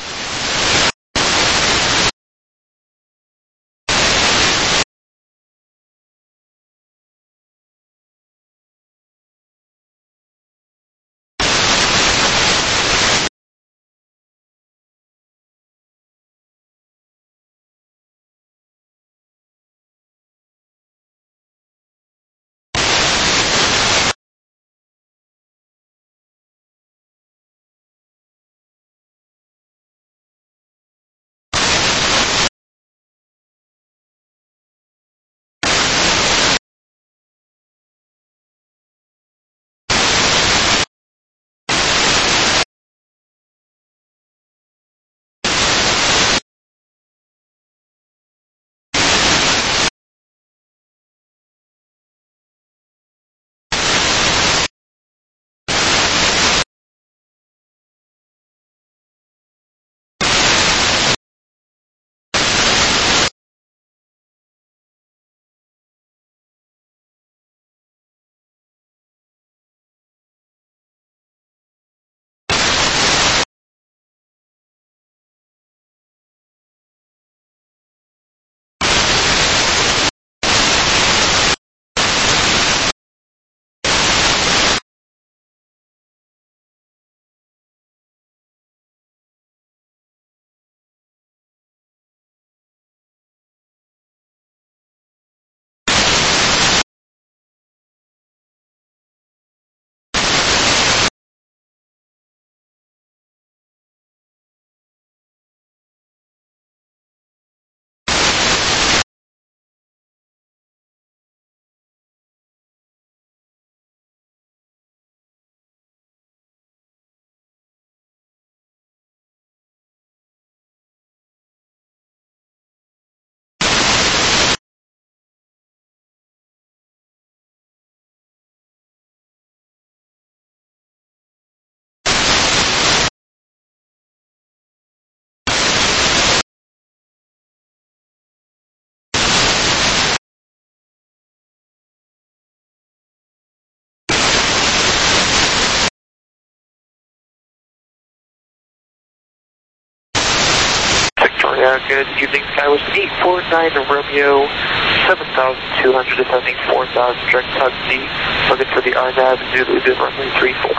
Victoria, good evening. Skywest eight four nine Romeo, seven thousand two hundred descending four thousand, direct taxi, looking for the R N A V, Zulu to runway three four.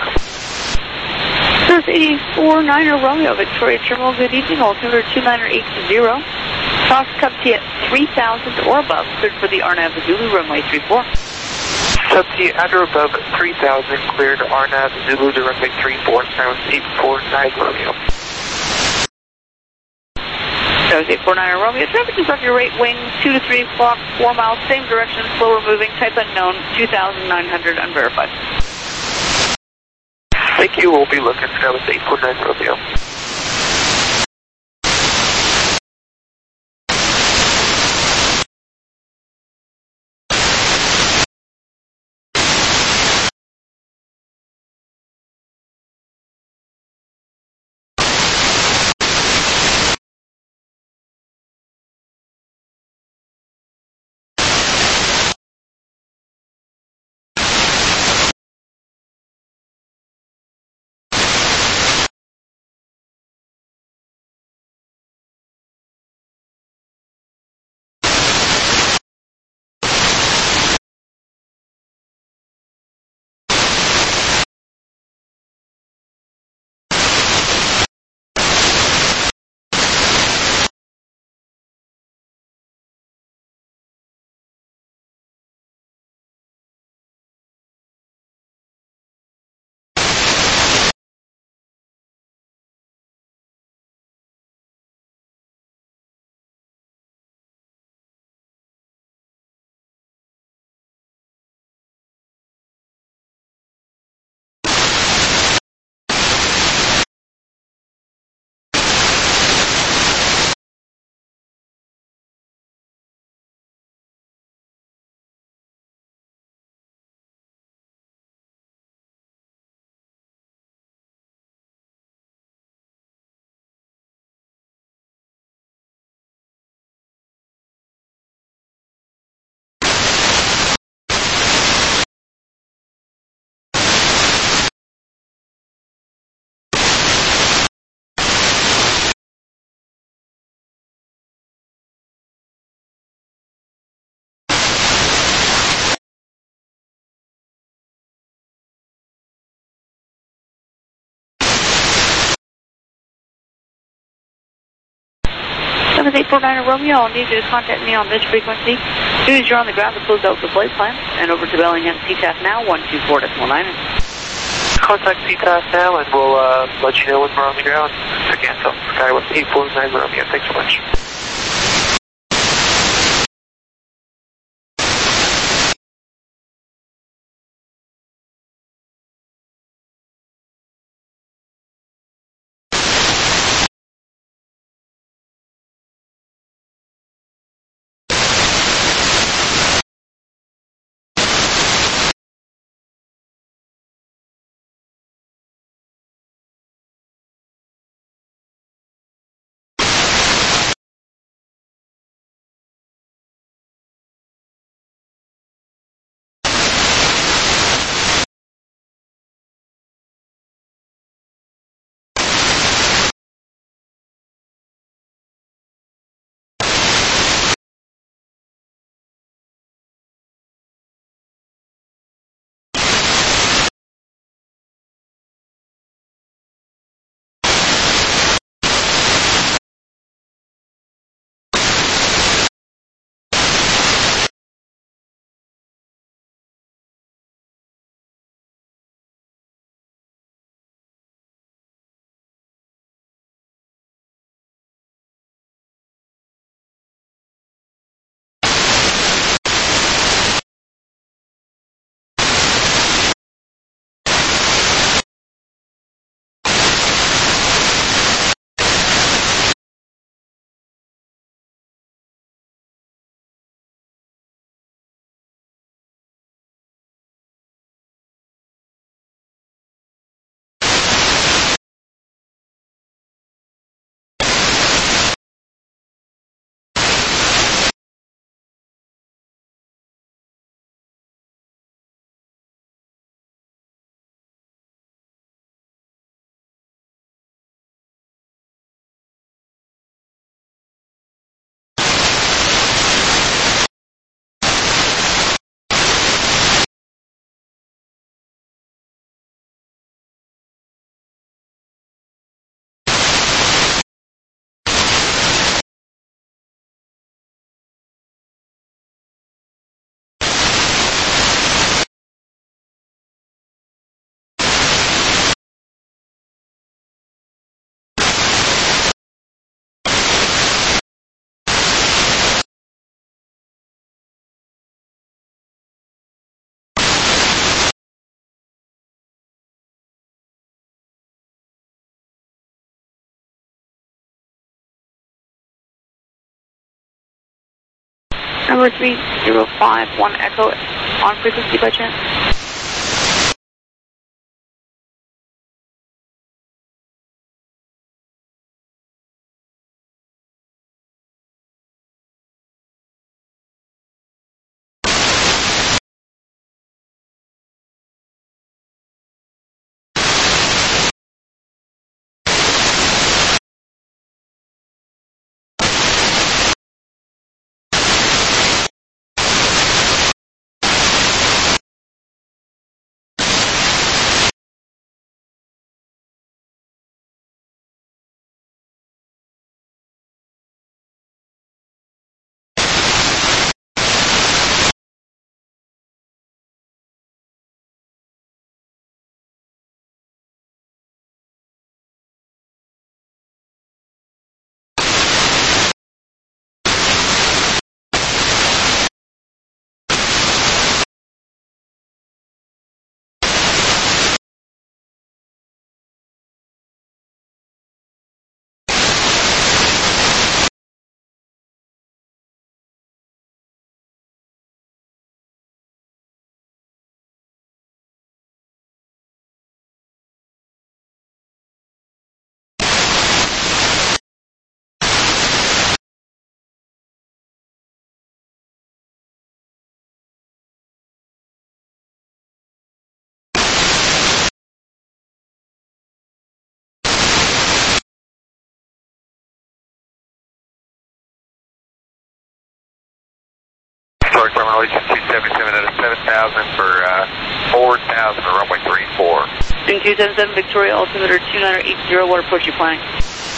Service eight four nine Romeo, Victoria Terminal, good evening, altimeter two nine eight zero. Cross Subsea at three thousand or above, cleared for the R N A V, Zulu, runway three four. Subsea at or above three thousand, cleared R N A V, Zulu to runway three four, Skywest eight four nine Romeo. That was eight four nine Romeo. Traffic is off your right wing, two to three o'clock, four miles, same direction, slower moving, type unknown, two thousand nine hundred, unverified. Thank you. We'll be looking. That was eight four nine Romeo. with eight four nine Romeo, I'll need you to contact me on this frequency. As soon as you're on the ground to close out the flight plan. And over to Bellingham C T A F now, one two four decimal nine. Contact C T A F now, and we'll uh, let you know when we're on the ground. Again, so Sky with eight four nine Romeo. Thanks so much. Number three zero five one Echo on frequency by chance. Historic runway two seventy-seven at a seven thousand for uh, four thousand for runway three four. Sting two seven seven Victoria, altimeter two nine eight zero, what approach you planning?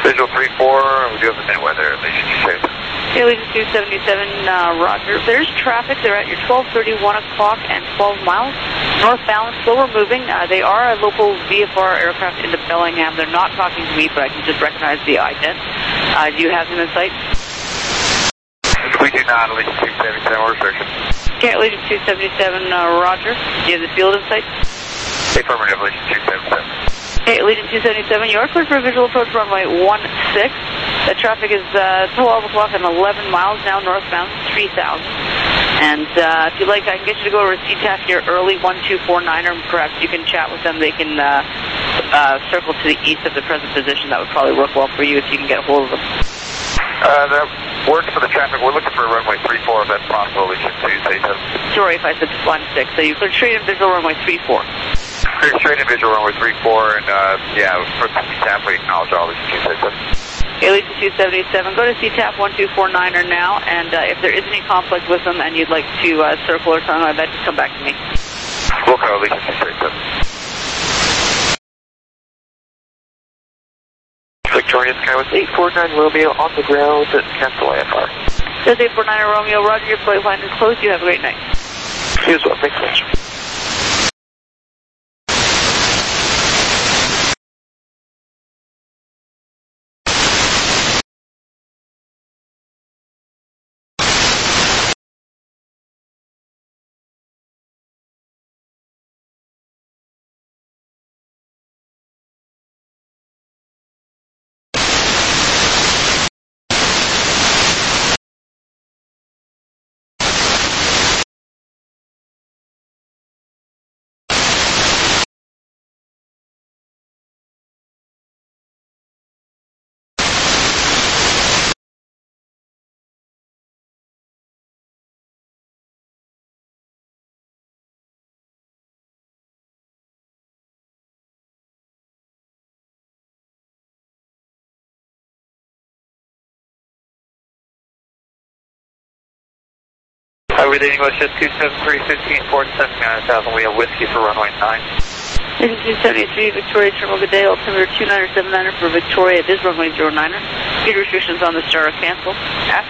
Visual three four, we do have the same weather, Legion two seventy-seven. Okay, Legion two seventy-seven, uh, roger. There's traffic. They're at your twelve thirty, one o'clock, and twelve miles. Northbound, slower moving. Uh, they are a local V F R aircraft into Bellingham. They're not talking to me, but I can just recognize the ident. Uh, do you have them in sight? We do not, Legion two seventy-seven, we're restriction. Okay, Legion two seventy-seven, uh, roger. Do you have the field in sight? Affirmative, Legion two seventy-seven. Okay, Legion two seventy-seven, you are cleared for a visual approach runway one six. The traffic is uh, twelve o'clock and eleven miles now, northbound, three thousand. And uh, if you like, I can get you to go over to C TAF here early, one two four nine, or perhaps you can chat with them. They can uh, uh, circle to the east of the present position. That would probably work well for you if you can get a hold of them. Uh, that works for the traffic. We're looking for runway three four if that's possible, Legion two seventy-seven. Sorry if I said one six. So you cleared straight in visual runway three four. Clear straight in visual runway three four, and uh, yeah, for C TAF we acknowledge all Legion two seventy-seven. Okay, Legion two seventy-seven, go to C TAF one two four nine er now, and uh, if there is any conflict with them and you'd like to uh, circle or something like that, just come back to me. We'll call Legion two seventy-seven. Victoria Skywest eight four nine Romeo on the ground, cancel I F R. Says eight four nine Romeo, roger, your flight line is closed, you have a great night. You as well, thanks so much. Everything English is two seven three, fifteen, four seven nine thousand. We have whiskey for runway nine. This is two seventy-three, Victoria Terminal, good day, altimeter two nine seven nine for Victoria, it is runway zero nine er. Speed restrictions on the star are canceled. After